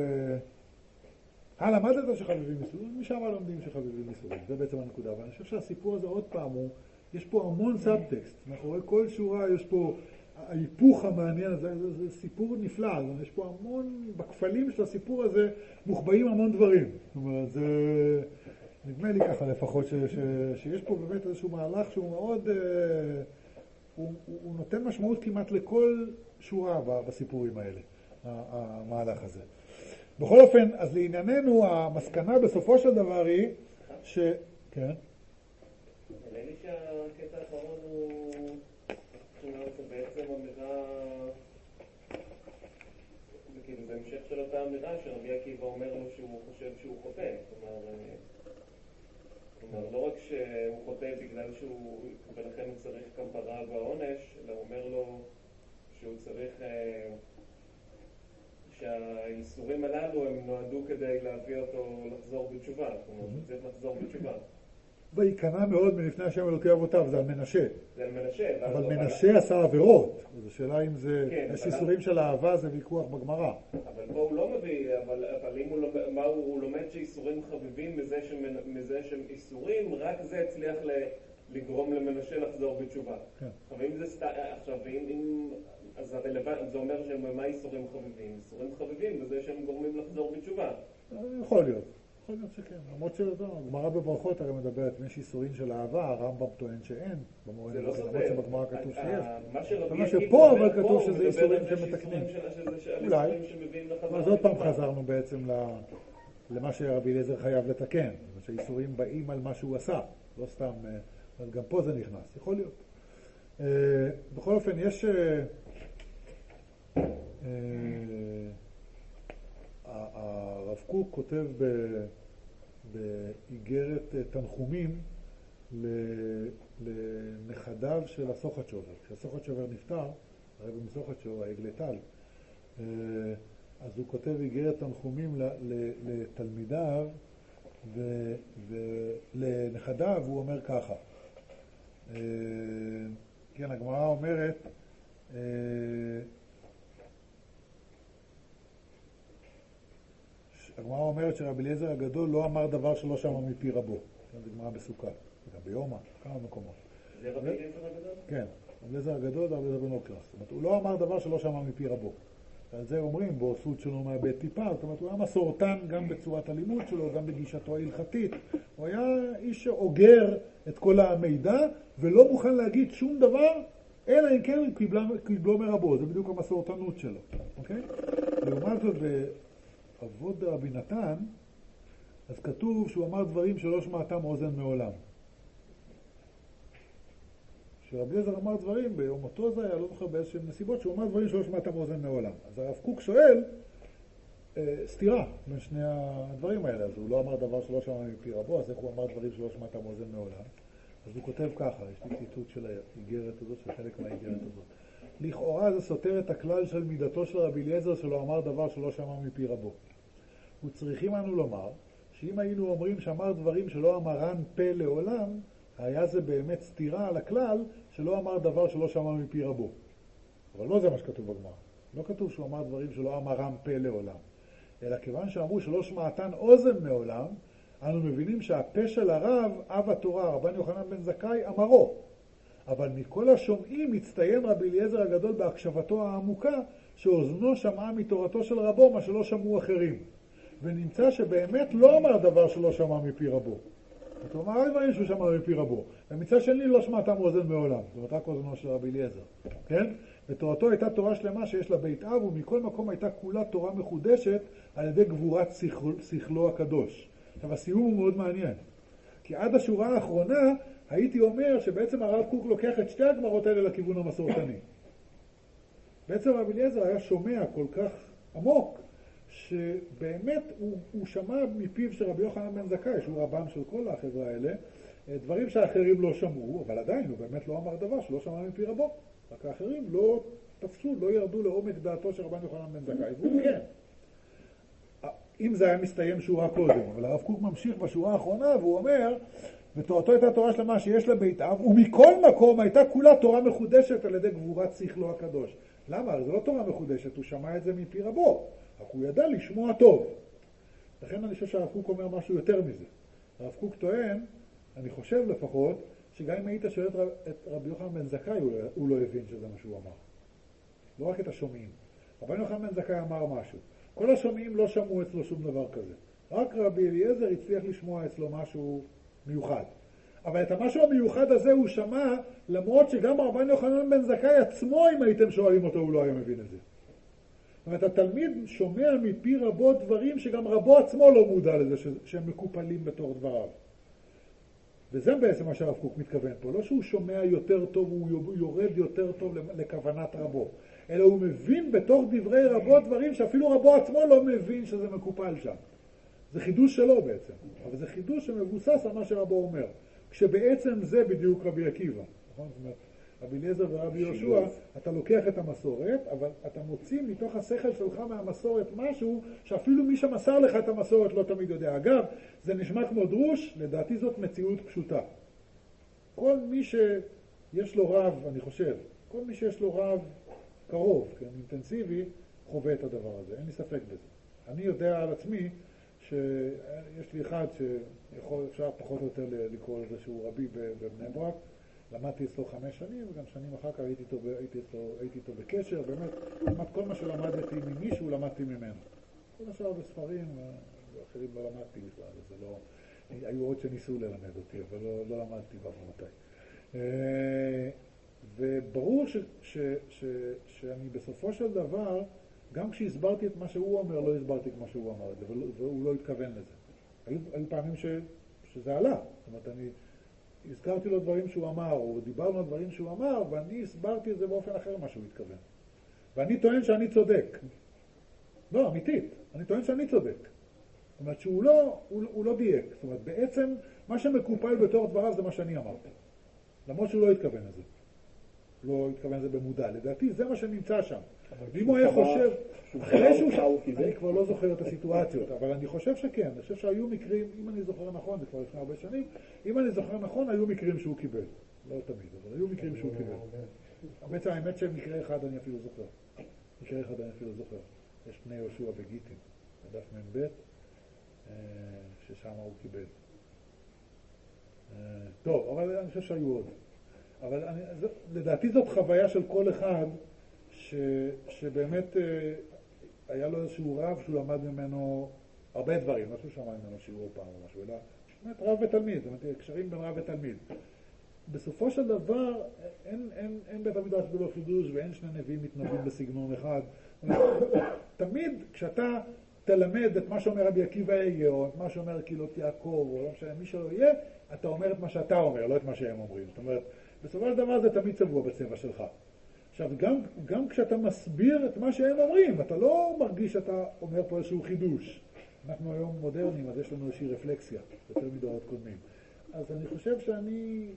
למדת שחביבים ייסורים? משם לומדים שחביבים ייסורים. זה בעצם הנקודה. ואני חושב שהסיפור הזה עוד פעם יש פה המון סאבטקסט. מאחורי כל שורה יש פה ההיפוך המעניין הזה, זה סיפור נפלא, יש פה המון, בכפלים של הסיפור הזה מוחבאים המון דברים. זאת אומרת, זה נדמה לי ככה לפחות, שיש פה באמת איזשהו מהלך שהוא מאוד, הוא נותן משמעות כמעט לכל שורה בסיפורים האלה, המהלך הזה. בכל אופן, אז לענייננו, המסקנה בסופו של דבר היא, כן? נראה לי שהקטע האחרון הוא... זה בעצם אמירה, וכאילו זה המשך של אותה אמירה שרבי עקיבא אומר לו שהוא חושב שהוא חוטא. כלומר, לא רק שהוא חוטא בגלל שהוא, ולכן הוא צריך כפרה ועונש, אלא הוא אומר לו שהוא צריך, שהאיסורים הללו הם נועדו כדי להביא אותו לחזור בתשובה. כלומר, שהוא צריך לחזור בתשובה. ויקנה מאוד מלפני השם אלוקי אבותיו, זה על מנשה. זה על מנשה. אבל מנשה עשה עבירות. אז השאלה אם זה, יש איסורים של אהבה, זה ויכוח בגמרא. אבל פה הוא לא מביא, אבל אם הוא לומד שאיסורים חביבים מזה שהם איסורים, רק זה הצליח לגרום למנשה לחזור בתשובה. אבל אם זה סתם, עכשיו, אז זה אומר שמה איסורים חביבים? איסורים חביבים בזה שהם גורמים לחזור בתשובה. יכול להיות. יכול להיות שכן, למרות שהגמרא בברכות הרי מדברת, אם יש איסורים של אהבה, הרמב"ם טוען שאין, למרות שבגמרא כתוב שיש. מה שפה אבל כתוב שזה איסורים שמתקנים. אולי, אז עוד פעם חזרנו בעצם למה שרבי אליעזר חייב לתקן, שהאיסורים באים על מה שהוא עשה, לא סתם, גם פה זה נכנס, יכול להיות. בכל אופן, יש... הרב קוק כותב באיגרת תנחומים לנכדיו של הסוחצ'ובר. כשהסוחצ'ובר נפטר, הרב מסוחצ'ובר, העגלטל, אז הוא כותב איגרת תנחומים לתלמידיו ולנכדיו, הוא אומר ככה, כן, הגמרא אומרת, הגמרא אומרת שרבי אליעזר הגדול לא אמר דבר שלא שמע מפי רבו. זו גמרא בסוכה, גם ביומא, כמה מקומות. זה רבי אליעזר הגדול? כן, רבי אליעזר הגדול ורבי אליעזר בן אוקרס. זאת אומרת, הוא לא אמר דבר שלא שמע מפי רבו. על זה אומרים, בו סוד שלו מאבד טיפה, זאת אומרת, הוא היה מסורתן גם בצורת הלימוד שלו, גם בגישתו ההלכתית. הוא היה איש שאוגר את כל המידע, ולא מוכן להגיד שום דבר, אלא אם כן קיבלו מרבו. זה בדיוק המסורתנות שלו. אוקיי? לעומת זאת, באבות רבי נתן, אז כתוב שהוא אמר דברים שלא שמעתם אוזן מעולם. שרבי אליעזר אמר דברים, ביום מותו זה היה, לא זוכר באיזשהם נסיבות, שהוא אמר דברים שלא שמעתם אוזן מעולם. אז הרב קוק שואל, סתירה בין שני הדברים האלה. אז הוא לא אמר דבר שלא שמע מפי רבו, אז איך הוא אמר דברים שלא שמעתם אוזן מעולם? אז הוא כותב ככה, יש לי ציטוט של האיגרת הזאת, של חלק מהאיגרת הזאת. לכאורה זה סותר את הכלל של מידתו של רבי אליעזר שלא אמר דבר שלא שמע מפי רבו. וצריכים אנו לומר, שאם היינו אומרים שאמר דברים שלא אמרן פה לעולם, היה זה באמת סתירה על הכלל שלא אמר דבר שלא שמע מפי רבו. אבל לא זה מה שכתוב בגמרא. לא כתוב שהוא אמר דברים שלא אמרם פה לעולם. אלא כיוון שאמרו שלא שמעתן אוזן מעולם, אנו מבינים שהפה של הרב, אב התורה, רבן יוחנן בן זכאי, אמרו. אבל מכל השומעים מצטיין רבי אליעזר הגדול בהקשבתו העמוקה, שאוזנו שמעה מתורתו של רבו, מה שלא שמעו אחרים. ונמצא שבאמת לא אמר דבר שלא שמע מפי רבו. זאת אומרת, רק דברים שהוא שמע מפי רבו. ומצד שני לא שמעתם אוזן מעולם. זאת אומרת, רק אוזנו של רבי אליעזר. כן? ותורתו הייתה תורה שלמה שיש לה בית אב, ומכל מקום הייתה כולה תורה מחודשת על ידי גבורת שכלו הקדוש. עכשיו, הסיום הוא מאוד מעניין. כי עד השורה האחרונה הייתי אומר שבעצם הרב קוק לוקח את שתי הגמרות האלה לכיוון המסורתני. בעצם רבי אליעזר היה שומע כל כך עמוק, שבאמת הוא שמע מפיו של רבי יוחנן בן זכאי, שהוא רבם של כל החברה האלה, דברים שהאחרים לא שמעו, אבל עדיין הוא באמת לא אמר דבר שלא שמע מפי רבו. רק האחרים לא תפסו, לא ירדו לעומק דעתו של רבן יוחנן בן זכאי, והוא כן. אם זה היה מסתיים שורה קודם, אבל הרב קוק ממשיך בשורה האחרונה והוא אומר, ותורתו הייתה תורה שלמה שיש לה בית אב, ומכל מקום הייתה כולה תורה מחודשת על ידי גבורת שכלו הקדוש. למה? זה לא תורה מחודשת, הוא שמע את זה מפי רבו, רק הוא ידע לשמוע טוב. לכן אני חושב שהרב קוק אומר משהו יותר מזה. הרב קוק טוען, אני חושב לפחות, שגם אם היית שואל את רבי יוחנן בן זכאי, הוא לא הבין שזה מה שהוא אמר. לא רק את השומעים. רבי יוחנן בן זכאי אמר משהו. כל השומעים לא שמעו אצלו שום דבר כזה. רק רבי אליעזר הצליח לשמוע אצלו משהו מיוחד. אבל את המשהו המיוחד הזה הוא שמע, למרות שגם רבי יוחנן בן זכאי עצמו, אם הייתם שואלים אותו, הוא לא היה מבין את זה. זאת אומרת, התלמיד שומע מפי רבו דברים שגם רבו עצמו לא מודע לזה, שהם מקופלים בתור דבריו. וזה בעצם מה שהרב קוק מתכוון פה. לא שהוא שומע יותר טוב, הוא יורד יותר טוב לכוונת רבו. אלא הוא מבין בתוך דברי רבו דברים שאפילו רבו עצמו לא מבין שזה מקופל שם. זה חידוש שלו בעצם. אבל זה חידוש שמבוסס על מה שרבו אומר. כשבעצם זה בדיוק רבי עקיבא. נכון? זאת אומרת, רבי אליעזר ורבי יהושע, אתה לוקח את המסורת, אבל אתה מוציא מתוך השכל שלך מהמסורת משהו שאפילו מי שמסר לך את המסורת לא תמיד יודע. אגב, זה נשמע כמו דרוש, לדעתי זאת מציאות פשוטה. כל מי שיש לו רב, אני חושב, כל מי שיש לו רב קרוב, כן, אינטנסיבי, חווה את הדבר הזה, אין לי ספק בזה. אני יודע על עצמי שיש לי אחד שאפשר פחות או יותר לקרוא לזה שהוא רבי בבני ברק, למדתי אצלו 5 שנים, וגם שנים אחר כך הייתי איתו בקשר, באמת, כמעט כל מה שלמדתי ממישהו, למדתי ממנו. כל השאר בספרים, ואחרים לא למדתי בכלל, זה לא... היו עוד שניסו ללמד אותי, אבל לא למדתי בעוונותיי. וברור שאני בסופו של דבר, גם כשהסברתי את מה שהוא אומר, לא הסברתי את מה שהוא אמר, והוא לא התכוון לזה. היו פעמים שזה עלה, זאת אומרת, אני הזכרתי לו דברים שהוא אמר, או דיברנו על דברים שהוא אמר, ואני הסברתי את זה באופן אחר מה שהוא התכוון. ואני טוען שאני צודק. לא, אמיתית, אני טוען שאני צודק. זאת אומרת שהוא לא דייק. זאת אומרת, בעצם מה שמקופל בתור דבריו זה מה שאני אמרתי. למרות שהוא לא התכוון לזה. לא התכוון לזה במודע. לדעתי זה מה שנמצא שם. ואם הוא היה חושב, אחרי שהוא אני כבר לא זוכר את הסיטואציות, אבל אני חושב שכן. אני חושב שהיו מקרים, אם אני זוכר נכון, זה כבר לפני הרבה שנים, אם אני זוכר נכון, היו מקרים שהוא קיבל. לא תמיד, אבל היו מקרים שהוא קיבל. בעצם האמת שמקרה אחד אני אפילו זוכר. יש פני יהושע בגיטין, בדף מ"ב, ששם הוא קיבל. טוב, אבל אני חושב שהיו עוד. אבל לדעתי זאת חוויה של כל אחד שבאמת היה לו איזשהו רב שהוא למד ממנו הרבה דברים, לא שהוא שמע ממנו שיעור פעם או משהו, אלא באמת רב ותלמיד, זאת אומרת, קשרים בין רב ותלמיד. בסופו של דבר אין בית המדרש בלא חידוש ואין שני נביאים מתנבאים בסגנון אחד. תמיד כשאתה תלמד את מה שאומר רבי עקיבא יהיה, או את מה שאומר קהילות יעקב, או לא משנה מי שלא יהיה, אתה אומר את מה שאתה אומר, לא את מה שהם אומרים. זאת אומרת, בסופו של דבר זה תמיד צבוע בצבע שלך. עכשיו, גם כשאתה מסביר את מה שהם אומרים, אתה לא מרגיש שאתה אומר פה איזשהו חידוש. אנחנו היום מודרניים, אז יש לנו איזושהי רפלקסיה, יותר מדורות קודמים. אז אני חושב שאני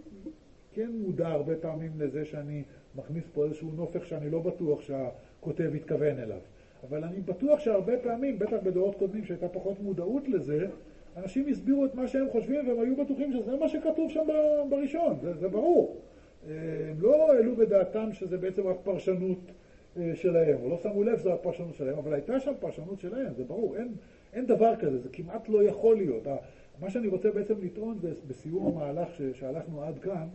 כן מודע הרבה פעמים לזה שאני מכניס פה איזשהו נופך שאני לא בטוח שהכותב התכוון אליו. אבל אני בטוח שהרבה פעמים, בטח בדורות קודמים שהייתה פחות מודעות לזה, אנשים הסבירו את מה שהם חושבים והם היו בטוחים שזה מה שכתוב שם בראשון, זה ברור. הם לא העלו בדעתם שזה בעצם רק פרשנות שלהם, או לא שמו לב שזה רק פרשנות שלהם, אבל הייתה שם פרשנות שלהם, זה ברור, אין דבר כזה, זה כמעט לא יכול להיות. מה שאני רוצה בעצם לטעון זה בסיום המהלך שהלכנו עד כאן,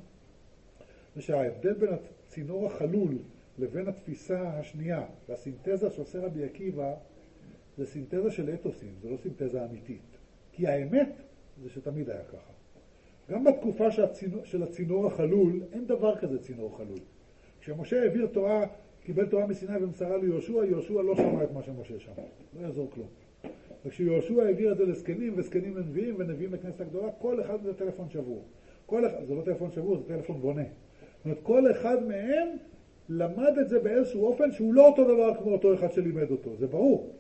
זה שההבדל בין הצינור החלול לבין התפיסה השנייה, והסינתזה שעושה רבי עקיבא, זה סינתזה של אתוסים, זה לא סינתזה אמיתית. כי האמת זה שתמיד היה ככה. גם בתקופה של הצינור החלול, אין דבר כזה צינור חלול. כשמשה העביר תורה, קיבל תורה מסיני ומסרה ליהושע, יהושע לא שמע את מה שמשה שמע. לא יעזור כלום. וכשיהושע העביר את זה לזקנים, וזקנים לנביאים, ונביאים לכנסת הגדולה, כל אחד זה טלפון שבור. זה לא טלפון שבור, זה טלפון בונה. זאת אומרת, כל אחד מהם למד את זה באיזשהו אופן שהוא לא אותו דבר כמו אותו אחד שלימד אותו. זה ברור.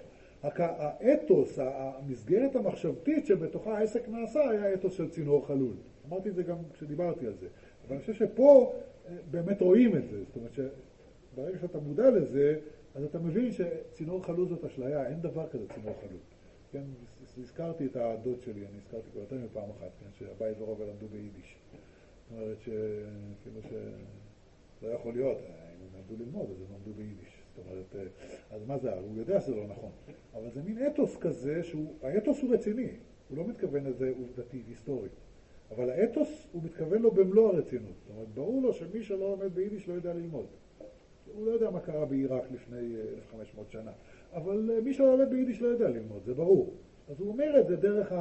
האתוס, המסגרת המחשבתית שבתוכה העסק נעשה, היה האתוס של צינור חלול. אמרתי את זה גם כשדיברתי על זה. אבל אני חושב שפה באמת רואים את זה. זאת אומרת שברגע שאתה מודע לזה, אז אתה מבין שצינור חלול זאת אשליה, אין דבר כזה צינור חלול. כן, הזכרתי את הדוד שלי, אני הזכרתי כבר יותר מפעם אחת, כן, שהבית ורוב למדו ביידיש. זאת אומרת שכאילו שלא יכול להיות, אם הם למדו ללמוד, אז הם למדו ביידיש. זאת אומרת, אז מה זה? הוא יודע שזה לא נכון. אבל זה מין אתוס כזה, האתוס הוא רציני, הוא לא מתכוון לזה עובדתי, היסטורי. אבל האתוס הוא מתכוון לו במלוא הרצינות. זאת אומרת, ברור לו שמי שלא לומד ביידיש לא יודע ללמוד. הוא לא יודע מה קרה בעיראק לפני 1500 שנה. אבל מי שלא לומד ביידיש לא יודע ללמוד, זה ברור. אז הוא אומר את זה דרך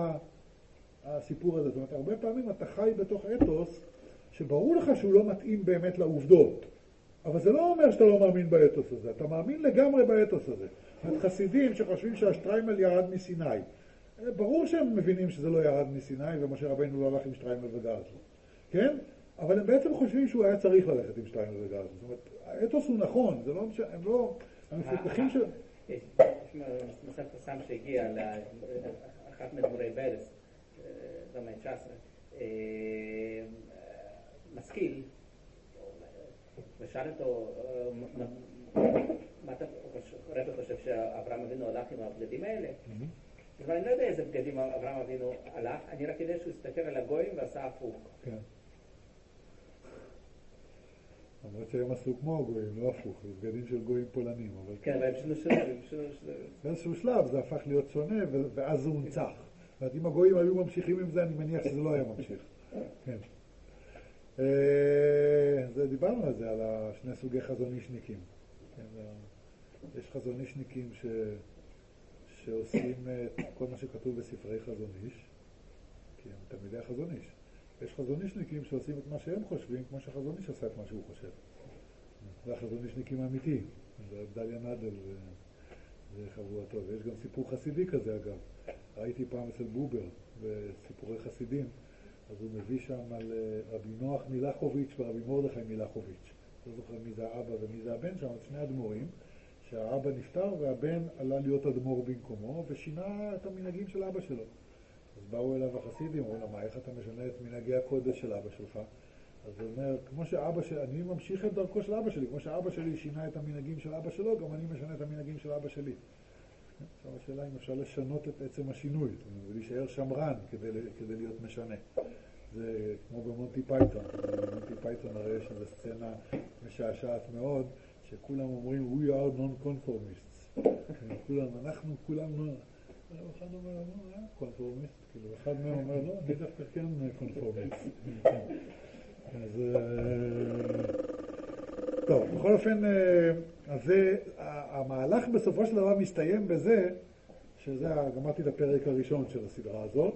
הסיפור הזה. זאת אומרת, הרבה פעמים אתה חי בתוך אתוס שברור לך שהוא לא מתאים באמת לעובדות. אבל זה לא אומר שאתה לא מאמין באתוס הזה. אתה מאמין לגמרי באתוס הזה. זאת אומרת, חסידים שחושבים שהשטריימל ירד מסיני. ברור שהם מבינים שזה לא ירד מסיני ומשה רבינו לא הלך עם שטריימל וגרזן. כן? אבל הם בעצם חושבים שהוא היה צריך ללכת עם שטריימל וגרזן. זאת אומרת, האתוס הוא נכון. זה לא משנה, הם לא... המפתחים של... יש מסף פסם שהגיע לאחת מדברי ברס, במאה ה-19, משכיל, ושאל אותו, מה אתה חושב שאברהם אבינו הלך עם הבגדים האלה? אבל אני לא יודע איזה בגדים אברהם אבינו הלך, אני רק יודע שהוא הסתכל על הגויים ועשה הפוך. כן. למרות שהיום עשו כמו הגויים, לא הפוך, זה בגדים של גויים פולנים. כן, אבל באיזשהו שלב זה הפך להיות שונה, ואז זה הונצח. זאת אומרת, אם הגויים היו ממשיכים עם זה, אני מניח שזה לא היה ממשיך. כן. דיברנו על זה, על שני סוגי חזונישניקים. יש חזונישניקים שעושים את כל מה שכתוב בספרי חזוניש, כי הם תלמידי החזוניש. יש חזונישניקים שעושים את מה שהם חושבים, כמו שהחזוניש עושה את מה שהוא חושב. זה החזונישניקים האמיתיים. זה דליה נדל וחבורתו. ויש גם סיפור חסידי כזה, אגב. ראיתי פעם אצל בובר בסיפורי חסידים, אז הוא מביא שם על רבי נוח מילחוביץ' ורבי מרדכי מילחוביץ'. לא זוכר מי זה האבא ומי זה הבן שם, שני אדמו"רים, שהאבא נפטר והבן עלה להיות אדמו"ר במקומו ושינה את המנהגים של אבא שלו. אז באו אליו החסידים, אמרו לו, מה, איך אתה משנה את מנהגי הקודש של אבא שלך? אז הוא אומר, כמו שאבא שלי, אני ממשיך את דרכו של אבא שלי, כמו שאבא שלי שינה את המנהגים של אבא שלו, גם אני משנה את המנהגים של אבא שלי. עכשיו השאלה אם אפשר לשנות את עצם השינוי, ולהישאר שמרן כדי להיות משנה. זה כמו במונטי פייתון. במונטי פייתון הרי יש איזו סצנה משעשעת מאוד, שכולם אומרים, we are non-conformists. אנחנו כולם, אחד אומר, קונפורמיסט, כאילו, אחד מהם אומר, לא, אני דווקא כן קונפורמיסט. אז, טוב, בכל אופן, אז המהלך בסופו של דבר מסתיים בזה, שזה, גמרתי את הפרק הראשון של הסדרה הזאת,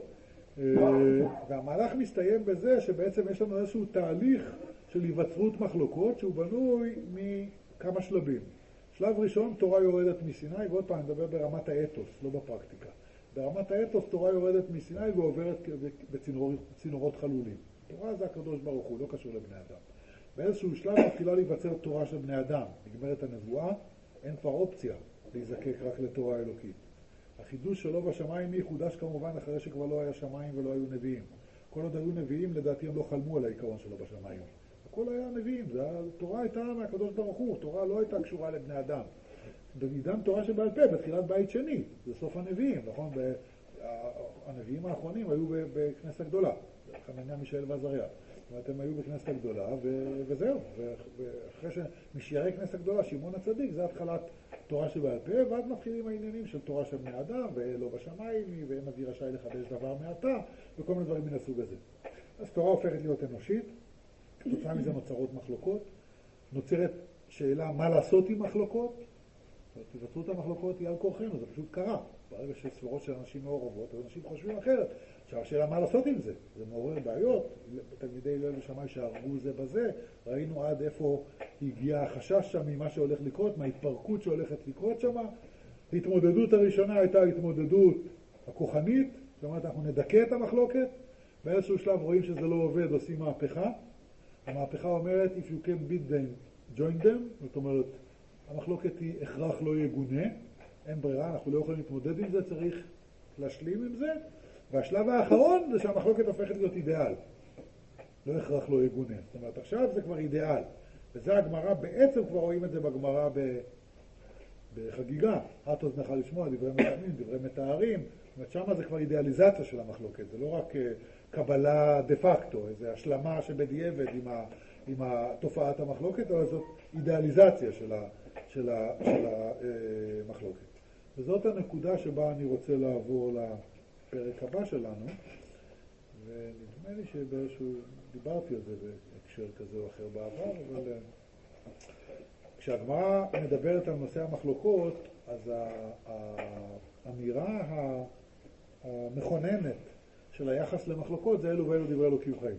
והמהלך מסתיים בזה שבעצם יש לנו איזשהו תהליך של היווצרות מחלוקות שהוא בנוי מכמה שלבים. שלב ראשון, תורה יורדת מסיני, ועוד פעם נדבר ברמת האתוס, לא בפרקטיקה. ברמת האתוס תורה יורדת מסיני ועוברת בצינורות חלולים. תורה זה הקדוש ברוך הוא, לא קשור לבני אדם. באיזשהו שלב מתחילה להיווצר תורה של בני אדם. נגמרת הנבואה, אין כבר אופציה להיזקק רק לתורה אלוקית. החידוש שלו בשמיים חודש כמובן אחרי שכבר לא היה שמיים ולא היו נביאים. כל עוד היו נביאים, לדעתי הם לא חלמו על העיקרון שלו בשמיים. הכל היה נביאים, התורה הייתה מהקדוש ברוך הוא, תורה לא הייתה קשורה לבני אדם. בעידן תורה שבעל פה, בתחילת בית שני, זה סוף הנביאים, נכון? הנביאים האחרונים היו בכנסת הגדולה, חנניה, מישאל ועזריה. זאת אומרת, הם היו בכנסת הגדולה, וזהו. ואחרי שמשיירי כנסת הגדולה, שמעון הצדיק, זה התחלת תורה שבעל פה, ואז מתחילים העניינים של תורה של בני אדם, ולא בשמיים, ואין נביא רשאי לחדש דבר מעתה, וכל מיני דברים מן הסוג הזה. אז תורה הופכת להיות אנושית, כתוצאה מזה נוצרות מחלוקות, נוצרת שאלה מה לעשות עם מחלוקות, היווצרות המחלוקות היא על כורחנו, זה פשוט קרה. ברגע שיש סברות של אנשים מעורבות, אנשים חושבים אחרת. עכשיו, השאלה מה לעשות עם זה? זה מעורר בעיות. תלמידי הלל ושמאי שהרגו זה בזה, ראינו עד איפה הגיע החשש שם ממה שהולך לקרות, מההתפרקות שהולכת לקרות שם. ההתמודדות הראשונה הייתה ההתמודדות הכוחנית, זאת אומרת, אנחנו נדכא את המחלוקת, באיזשהו שלב רואים שזה לא עובד, עושים מהפכה. המהפכה אומרת, if you can beat them, join them, זאת אומרת, המחלוקת היא הכרח לא יגונה, אין ברירה, אנחנו לא יכולים להתמודד עם זה, צריך להשלים עם זה, והשלב האחרון זה שהמחלוקת הופכת להיות אידיאל. לא הכרח לא יגונה. זאת אומרת, עכשיו זה כבר אידיאל. וזה הגמרא, בעצם כבר רואים את זה בגמרא בחגיגה. את אוזנך לשמוע, דברי מתאמים, דברי מתארים. זאת אומרת, שמה זה כבר אידיאליזציה של המחלוקת. זה לא רק קבלה דה פקטו, איזו השלמה שבדיעבד עם תופעת המחלוקת, אבל זאת אידיאליזציה של המחלוקת. וזאת הנקודה שבה אני רוצה לעבור לפרק הבא שלנו, ונדמה לי שבאיזשהו דיברתי על זה בהקשר כזה או אחר בעבר, אבל כשהגמרא מדברת על נושא המחלוקות, אז האמירה המכוננת של היחס למחלוקות זה אלו ואלו דברי אלוקים חיים.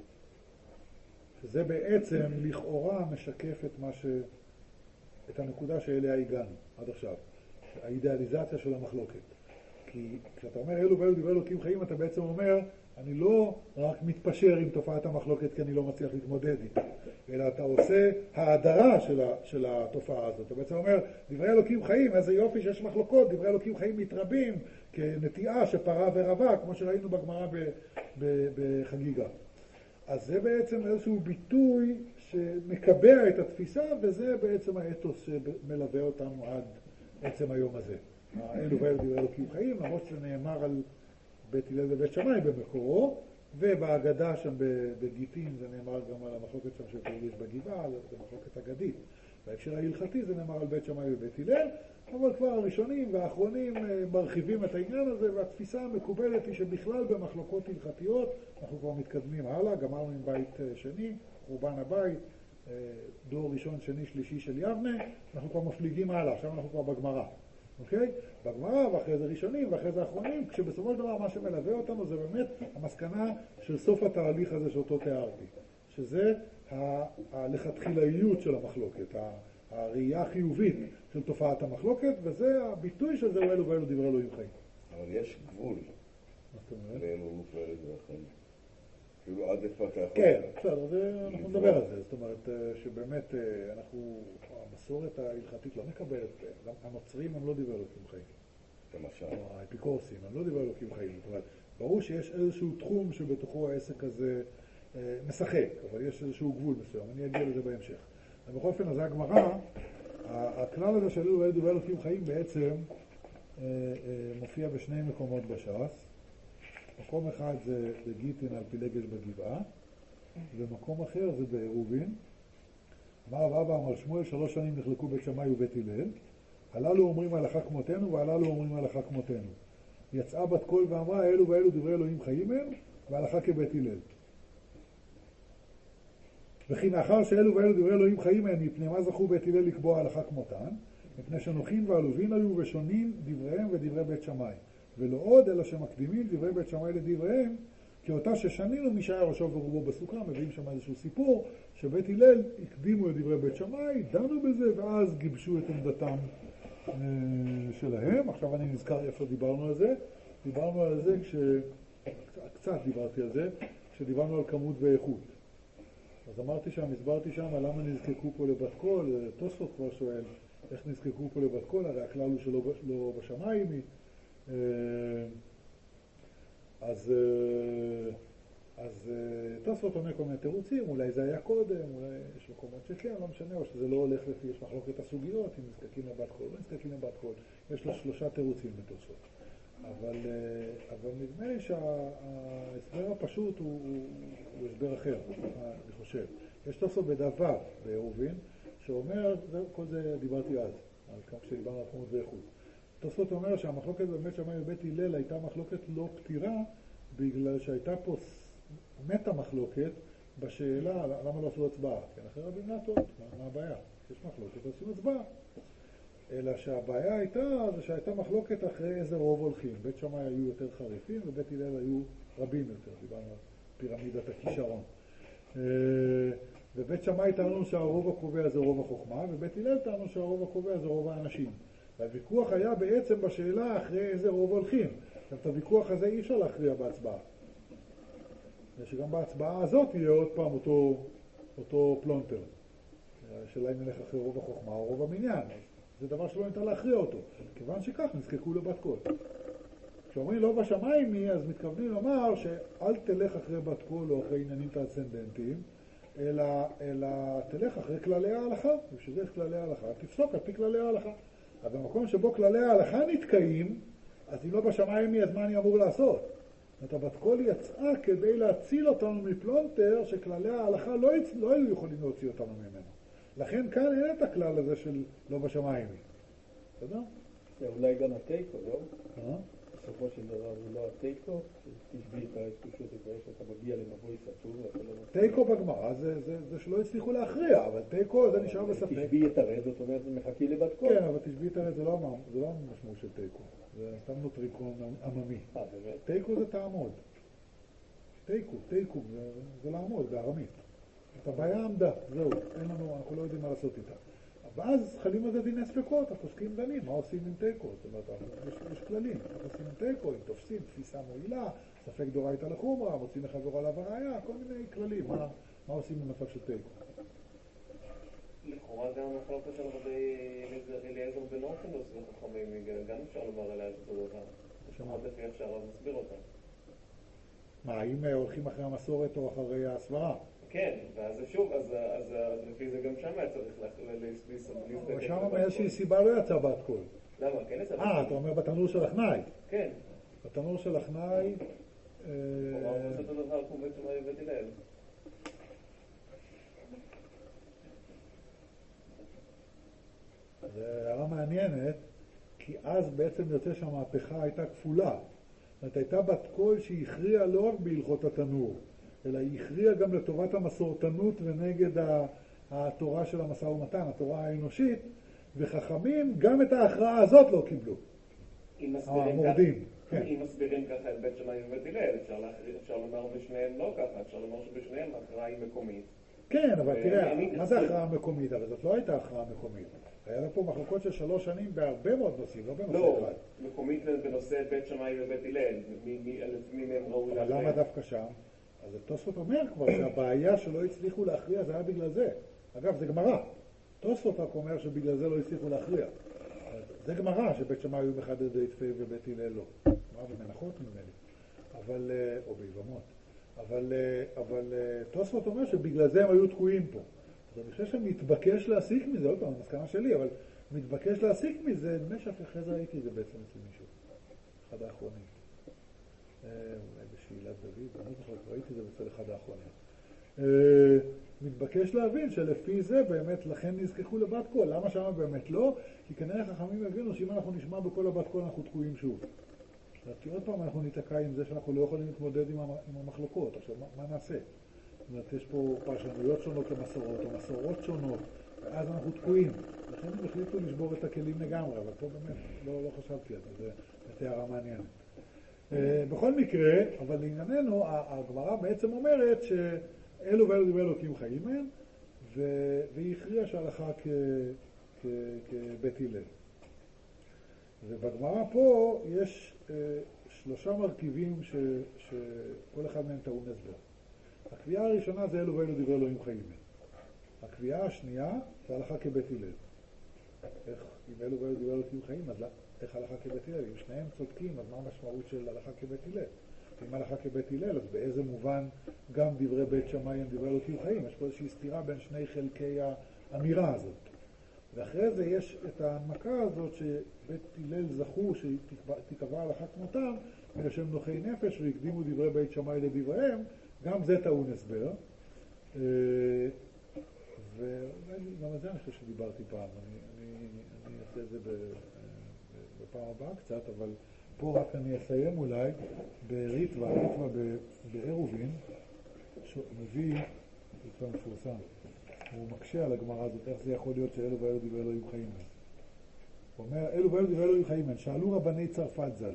שזה בעצם לכאורה משקף את הנקודה שאליה הגענו עד עכשיו, האידיאליזציה של המחלוקת. כי כשאתה אומר אלו ואלו דברי אלוקים חיים, אתה בעצם אומר, אני לא רק מתפשר עם תופעת המחלוקת כי אני לא מצליח להתמודד איתה, אלא אתה עושה ההדרה של התופעה הזאת. אתה בעצם אומר, דברי אלוקים חיים, איזה יופי שיש מחלוקות, דברי אלוקים חיים מתרבים כנטיעה שפרה ורבה, כמו שראינו בגמרא בחגיגה. אז זה בעצם איזשהו ביטוי שמקבע את התפיסה, וזה בעצם האתוס שמלווה אותנו עד עצם היום הזה. אלו ואלו דברי אלוקים חיים, למרות שזה נאמר על בית הלל ובית שמאי במקורו, ובהגדה שם בגיטין זה נאמר גם על המחלוקת שם של פרגיש בגבעה, זה מחלוקת אגדית. בהקשר ההלכתי זה נאמר על בית שמאי ובית הלל, אבל כבר הראשונים והאחרונים מרחיבים את העניין הזה, והתפיסה המקובלת היא שבכלל במחלוקות הלכתיות אנחנו כבר מתקדמים הלאה, גמרנו עם בית שני, חורבן הבית, דור ראשון, שני, שלישי של יבנה, אנחנו כבר מפליגים הלאה, עכשיו אנחנו כבר בגמרא. אוקיי? בגמרא, ואחרי זה ראשונים, ואחרי זה האחרונים, כשבסופו של דבר מה שמלווה אותנו זה באמת המסקנה של סוף התהליך הזה שאותו תיארתי, שזה הלכתחילאיות של המחלוקת, הראייה החיובית של תופעת המחלוקת, וזה הביטוי של זה, הוא אלו ואלו דברי אלוהים חיים. אבל יש גבול. מה זאת אומרת? לאלו ואלו דברי חיים. כאילו עד איפה אתה יכול... כן, בסדר, אנחנו נדבר על זה. זאת אומרת שבאמת אנחנו, המסורת ההלכתית לא מקבלת, גם הנוצרים הם לא דברי אלוקים חיים. למשל. האפיקורסים הם לא דברי אלוקים חיים. זאת אומרת, ברור שיש איזשהו תחום שבתוכו העסק הזה משחק, אבל יש איזשהו גבול מסוים. אני אגיע לזה בהמשך. בכל אופן, אז הגמרא, הכלל הזה של אלו ואלו דברי אלוקים חיים בעצם מופיע בשני מקומות בש"ס. מקום אחד זה גיטין על פילגש בגבעה, ומקום אחר זה בעירובין. אמר רב אבא אמר שמואל 3 שנים נחלקו בית שמאי ובית הלל, הללו אומרים הלכה כמותנו והללו אומרים הלכה כמותנו. יצאה בת קול ואמרה אלו ואלו דברי אלוהים חיים הם, והלכה כבית הלל. וכי מאחר שאלו ואלו דברי אלוהים חיים הם, מפני מה זכו בית הלל לקבוע הלכה כמותן? מפני שנוחין ועלובין היו ושונים דבריהם ודברי בית שמאי. ולא עוד אלא שמקדימים דברי בית שמאי לדבריהם, כי אותה ששנינו מי שהיה ראשו ורובו בסוכה, מביאים שם איזשהו סיפור שבית הלל הקדימו את דברי בית שמאי, דנו בזה ואז גיבשו את עמדתם שלהם. עכשיו אני נזכר איפה דיברנו על זה. דיברנו על זה קצת דיברתי על זה, כשדיברנו על כמות ואיכות. אז אמרתי שם, הסברתי שם למה נזקקו פה לבת קול. תוספות כבר שואל איך נזקקו פה לבת קול, הרי הכלל הוא שלא בשמיים. אז תוספות אומר כל מיני תירוצים, אולי זה היה קודם, אולי יש מקומות שכן, לא משנה, או שזה לא הולך לפי, יש מחלוקת הסוגיות, אם נזקקים לבת קול, לא נזקקים לבת קול. יש לו 3 תירוצים בתוספות. אבל נדמה לי שההסבר הפשוט הוא הסבר אחר, אני חושב. יש תוספות בדבר בעירובין, שאומר, כל זה דיברתי אז, על כמה שדיברנו על כמות ואיכות. תוספות אומר שהמחלוקת בבית שמאי ובית הלל הייתה מחלוקת לא פתירה, בגלל שהייתה פה מתה מחלוקת בשאלה למה לא עשו הצבעה. כן, אחרי רבים נטות, מה הבעיה? יש מחלוקת, עושים הצבעה. אלא שהבעיה הייתה, זה שהייתה מחלוקת אחרי איזה רוב הולכים. בית שמאי היו יותר חריפים ובית הלל היו רבים יותר, דיברנו על פירמידת הכישרון. ובית שמאי טענו שהרוב הקובע זה רוב החוכמה, ובית הלל טענו שהרוב הקובע זה רוב האנשים. והוויכוח היה בעצם בשאלה אחרי איזה רוב הולכים. את הוויכוח הזה אי אפשר להכריע בהצבעה. ושגם בהצבעה הזאת יהיה עוד פעם אותו פלונטר. השאלה אם נלך אחרי רוב החוכמה או רוב המניין. זה דבר שלא ניתן להכריע אותו. כיוון שכך נזקקו לבת קול. כשאומרים לא בשמיים, אז מתכוונים לומר שאל תלך אחרי בת קול או אחרי עניינים טרנסצנדנטיים, אלא תלך אחרי כללי ההלכה. ושזה יש כללי ההלכה, תפסוק על פי כללי ההלכה. אבל במקום שבו כללי ההלכה נתקעים, אז אם לא בשמיים אז מה אני אמור לעשות? זאת אומרת, הבת קול יצאה כדי להציל אותנו מפלונטר שכללי ההלכה לא היו יכולים להוציא אותנו ממנו. לכן כאן אין את הכלל הזה של לא בשמיים. אתה יודע? זה אולי גם הטייקו, לא? בסופו של דבר זה לא הטייקו, תשבי את ההתקושות את זה שאתה מגיע למבוי סתום. טייקו בגמרא זה שלא הצליחו להכריע, אבל טייקו זה נשאר בספק. תשבי את הרד, זאת אומרת זה מחכי לבת קול. כן, אבל תשבי את הרד זה לא משמעות של טייקו. זה סתם נוטריקון עממי. טייקו זה תעמוד. טייקו זה לעמוד בארמית. את הבעיה עמדה, זהו, אנחנו לא יודעים מה לעשות איתה. ואז חלים על זה דיני ספקות, הפוסקים דנים, מה עושים עם טייקו? זאת אומרת, יש כללים, מה עושים עם טייקו, אם תופסים תפיסה מועילה, ספק דורייתא לחומרא, מוצאים לחברו עליו הראיה, כל מיני כללים, מה עושים במצב של טייקו? לכאורה גם המחלוקת של רבי אליעזר בן אורחינוס וחכמים, גם אפשר לומר עליה את אותו דבר. לפחות לפי איך שהרב מסביר אותה. מה, האם הולכים אחרי המסורת או אחרי הסברה? כן, ואז שוב, אז לפי זה גם שם היה צריך להסתכל. אבל שם מאיזושהי סיבה לא יצא בת קול. למה? כן יצא בת קול. אתה אומר בתנור של החנאי. כן. בתנור של החנאי... הוא עושה אותו דבר כמו בית שמאי ובית הלל. זו הערה מעניינת, כי אז בעצם יוצא שהמהפכה הייתה כפולה. זאת אומרת, הייתה בת קול שהכריעה לא רק בהלכות התנור, אלא היא הכריעה גם לטובת המסורתנות ונגד התורה של המשא ומתן, התורה האנושית, וחכמים גם את ההכרעה הזאת לא קיבלו. המורדים. אם מסבירים ככה את בית שמאי ובית הלל, אפשר לומר בשניהם לא ככה, אפשר לומר שבשניהם ההכרעה היא מקומית. כן, אבל תראה, מה זה הכרעה מקומית? אבל זאת לא הייתה הכרעה מקומית. היה לה פה מחלוקות של 3 שנים בהרבה מאוד נושאים, לא בנושא אחד. לא, מקומית בנושא בית שמאי ובית הלל, מי מהם ראו להכריע. אבל למה דווקא שם? אז תוספות אומר כבר שהבעיה שלא הצליחו להכריע זה היה בגלל זה. אגב, זה גמרא. תוספות רק אומר שבגלל זה לא הצליחו להכריע. זה גמרא שבית שמאי היו מחד ידי תפה ובית הלל לא. גמרא במנחות נדמה לי. או ביבמות. אבל תוספות אומר שבגלל זה הם היו תקועים פה. אז אני חושב שמתבקש להסיק מזה, עוד פעם, המסקנה שלי, אבל מתבקש להסיק מזה, נדמה שאחרי זה ראיתי את זה בעצם אצל מישהו. אחד האחרונים. בשאלת דוד, אני לא זוכר, ראיתי את זה אצל אחד האחרונים. מתבקש להבין שלפי זה באמת לכן נזכחו לבת קול. למה שם באמת לא? כי כנראה חכמים הבינו שאם אנחנו נשמע בקול הבת קול אנחנו תקועים שוב. כי עוד פעם אנחנו ניתקע עם זה שאנחנו לא יכולים להתמודד עם המחלוקות. עכשיו, מה נעשה? זאת אומרת, יש פה פרשנויות שונות למסורות, או מסורות שונות, ואז אנחנו תקועים. לכן הם החליטו לשבור את הכלים לגמרי, אבל פה באמת לא חשבתי על זה, זה הערה מעניינת. בכל מקרה, אבל לענייננו, הגמרא בעצם אומרת שאלו ואלו דברי אלוקים חיים הם, והיא הכריעה שהלכה כבית הלל. ובגמרא פה יש 3 מרכיבים שכל אחד מהם טעון הסבר. הקביעה הראשונה זה אלו ואלו דברי אלוהים חיים הם. הקביעה השנייה זה הלכה כבית הלל. אם אלו ואלו דברי אלוהים חיים, אז איך הלכה כבית הלל? אם שניהם צודקים, אז מה המשמעות של הלכה כבית הלל? אם הלכה כבית הלל, אז באיזה מובן גם דברי בית שמאי הם דברי אלוהים חיים? יש פה איזושהי סתירה בין שני חלקי האמירה הזאת. ואחרי זה יש את ההנמקה הזאת שבית הלל זכו שתיקבע הלכה כמותם, בגלל שהם נוחי נפש והקדימו דברי בית שמאי לדבריהם, גם זה טעון הסבר. וגם על זה אני חושב שדיברתי פעם, אני אעשה את זה בפעם הבאה קצת, אבל פה רק אני אסיים אולי בריטווה בעירובין, מביא, ריטווה מפורסם, הוא מקשה על הגמרא הזאת, איך זה יכול להיות שאלו ואלו דברי אלוהים חיים הם. הוא אומר, אלו ואלו דברי אלוהים חיים הם, שאלו רבני צרפת ז"ל,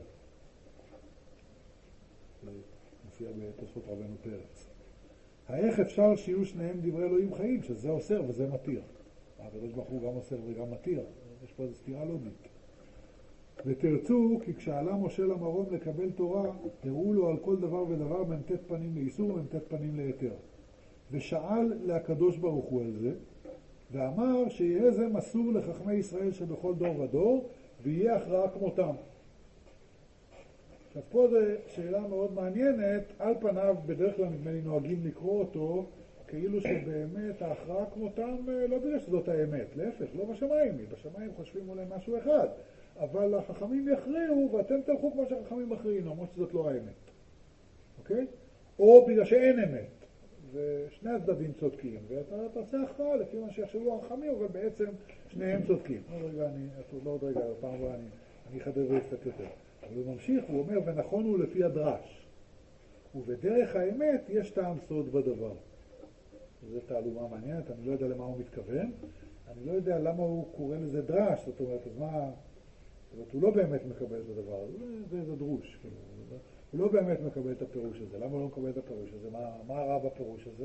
מופיע בתוספות רבנו פרץ, איך אפשר שיהיו שניהם דברי אלוהים חיים, שזה אוסר וזה מתיר? הקדוש ברוך הוא גם אוסר וגם מתיר, יש פה איזו סתירה לוגית. ותרצו, כי כשעלה משה למרום לקבל תורה, הראו לו על כל דבר ודבר ממתת פנים לאיסור וממתת פנים ליתר. ושאל לקדוש ברוך הוא על זה, ואמר שיהיה זה מסור לחכמי ישראל שבכל דור ודור, ויהיה הכרעה כמותם. עכשיו פה זו שאלה מאוד מעניינת, על פניו בדרך כלל נדמה לי נוהגים לקרוא אותו, כאילו שבאמת ההכרעה כמותם לא בגלל שזאת האמת, להפך, לא בשמיים, בשמיים חושבים אולי משהו אחד, אבל החכמים יכריעו ואתם תלכו כמו שהחכמים מכריעים, למרות שזאת לא האמת. אוקיי? או בגלל שאין אמת, ושני הצדדים צודקים, ואתה תעשה הכרעה לפי מה שיחשבו החכמים, אבל בעצם שניהם צודקים. עוד רגע, פעם הבאה אני אחדד את זה קצת יותר. אבל הוא ממשיך, הוא אומר, ונכון הוא לפי הדרש. ובדרך האמת יש טעם סוד בדבר. זו תעלומה מעניינת, אני לא יודע למה הוא מתכוון, אני לא יודע למה הוא קורא לזה דרש, זאת אומרת, אז מה... זאת אומרת, הוא לא באמת מקבל את הדבר הזה, זה איזה דרוש, כאילו. הוא לא באמת מקבל את הפירוש הזה. למה הוא לא מקבל את הפירוש הזה? מה רע בפירוש הזה?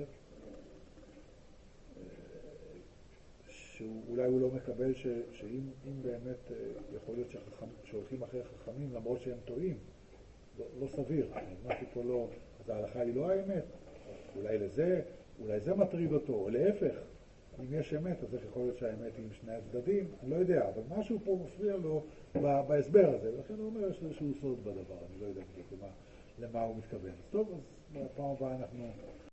שאולי הוא לא מקבל שאם באמת יכול להיות שהולכים אחרי חכמים למרות שהם טועים, לא סביר. משהו פה לא, אז ההלכה היא לא האמת. אולי זה מטריד אותו, או להפך. אם יש אמת, אז איך יכול להיות שהאמת היא עם שני הצדדים? אני לא יודע, אבל משהו פה מפריע לו בהסבר הזה. ולכן הוא אומר שיש איזשהו סוד בדבר, אני לא יודע למה הוא מתכוון. אז טוב, אז בפעם הבאה אנחנו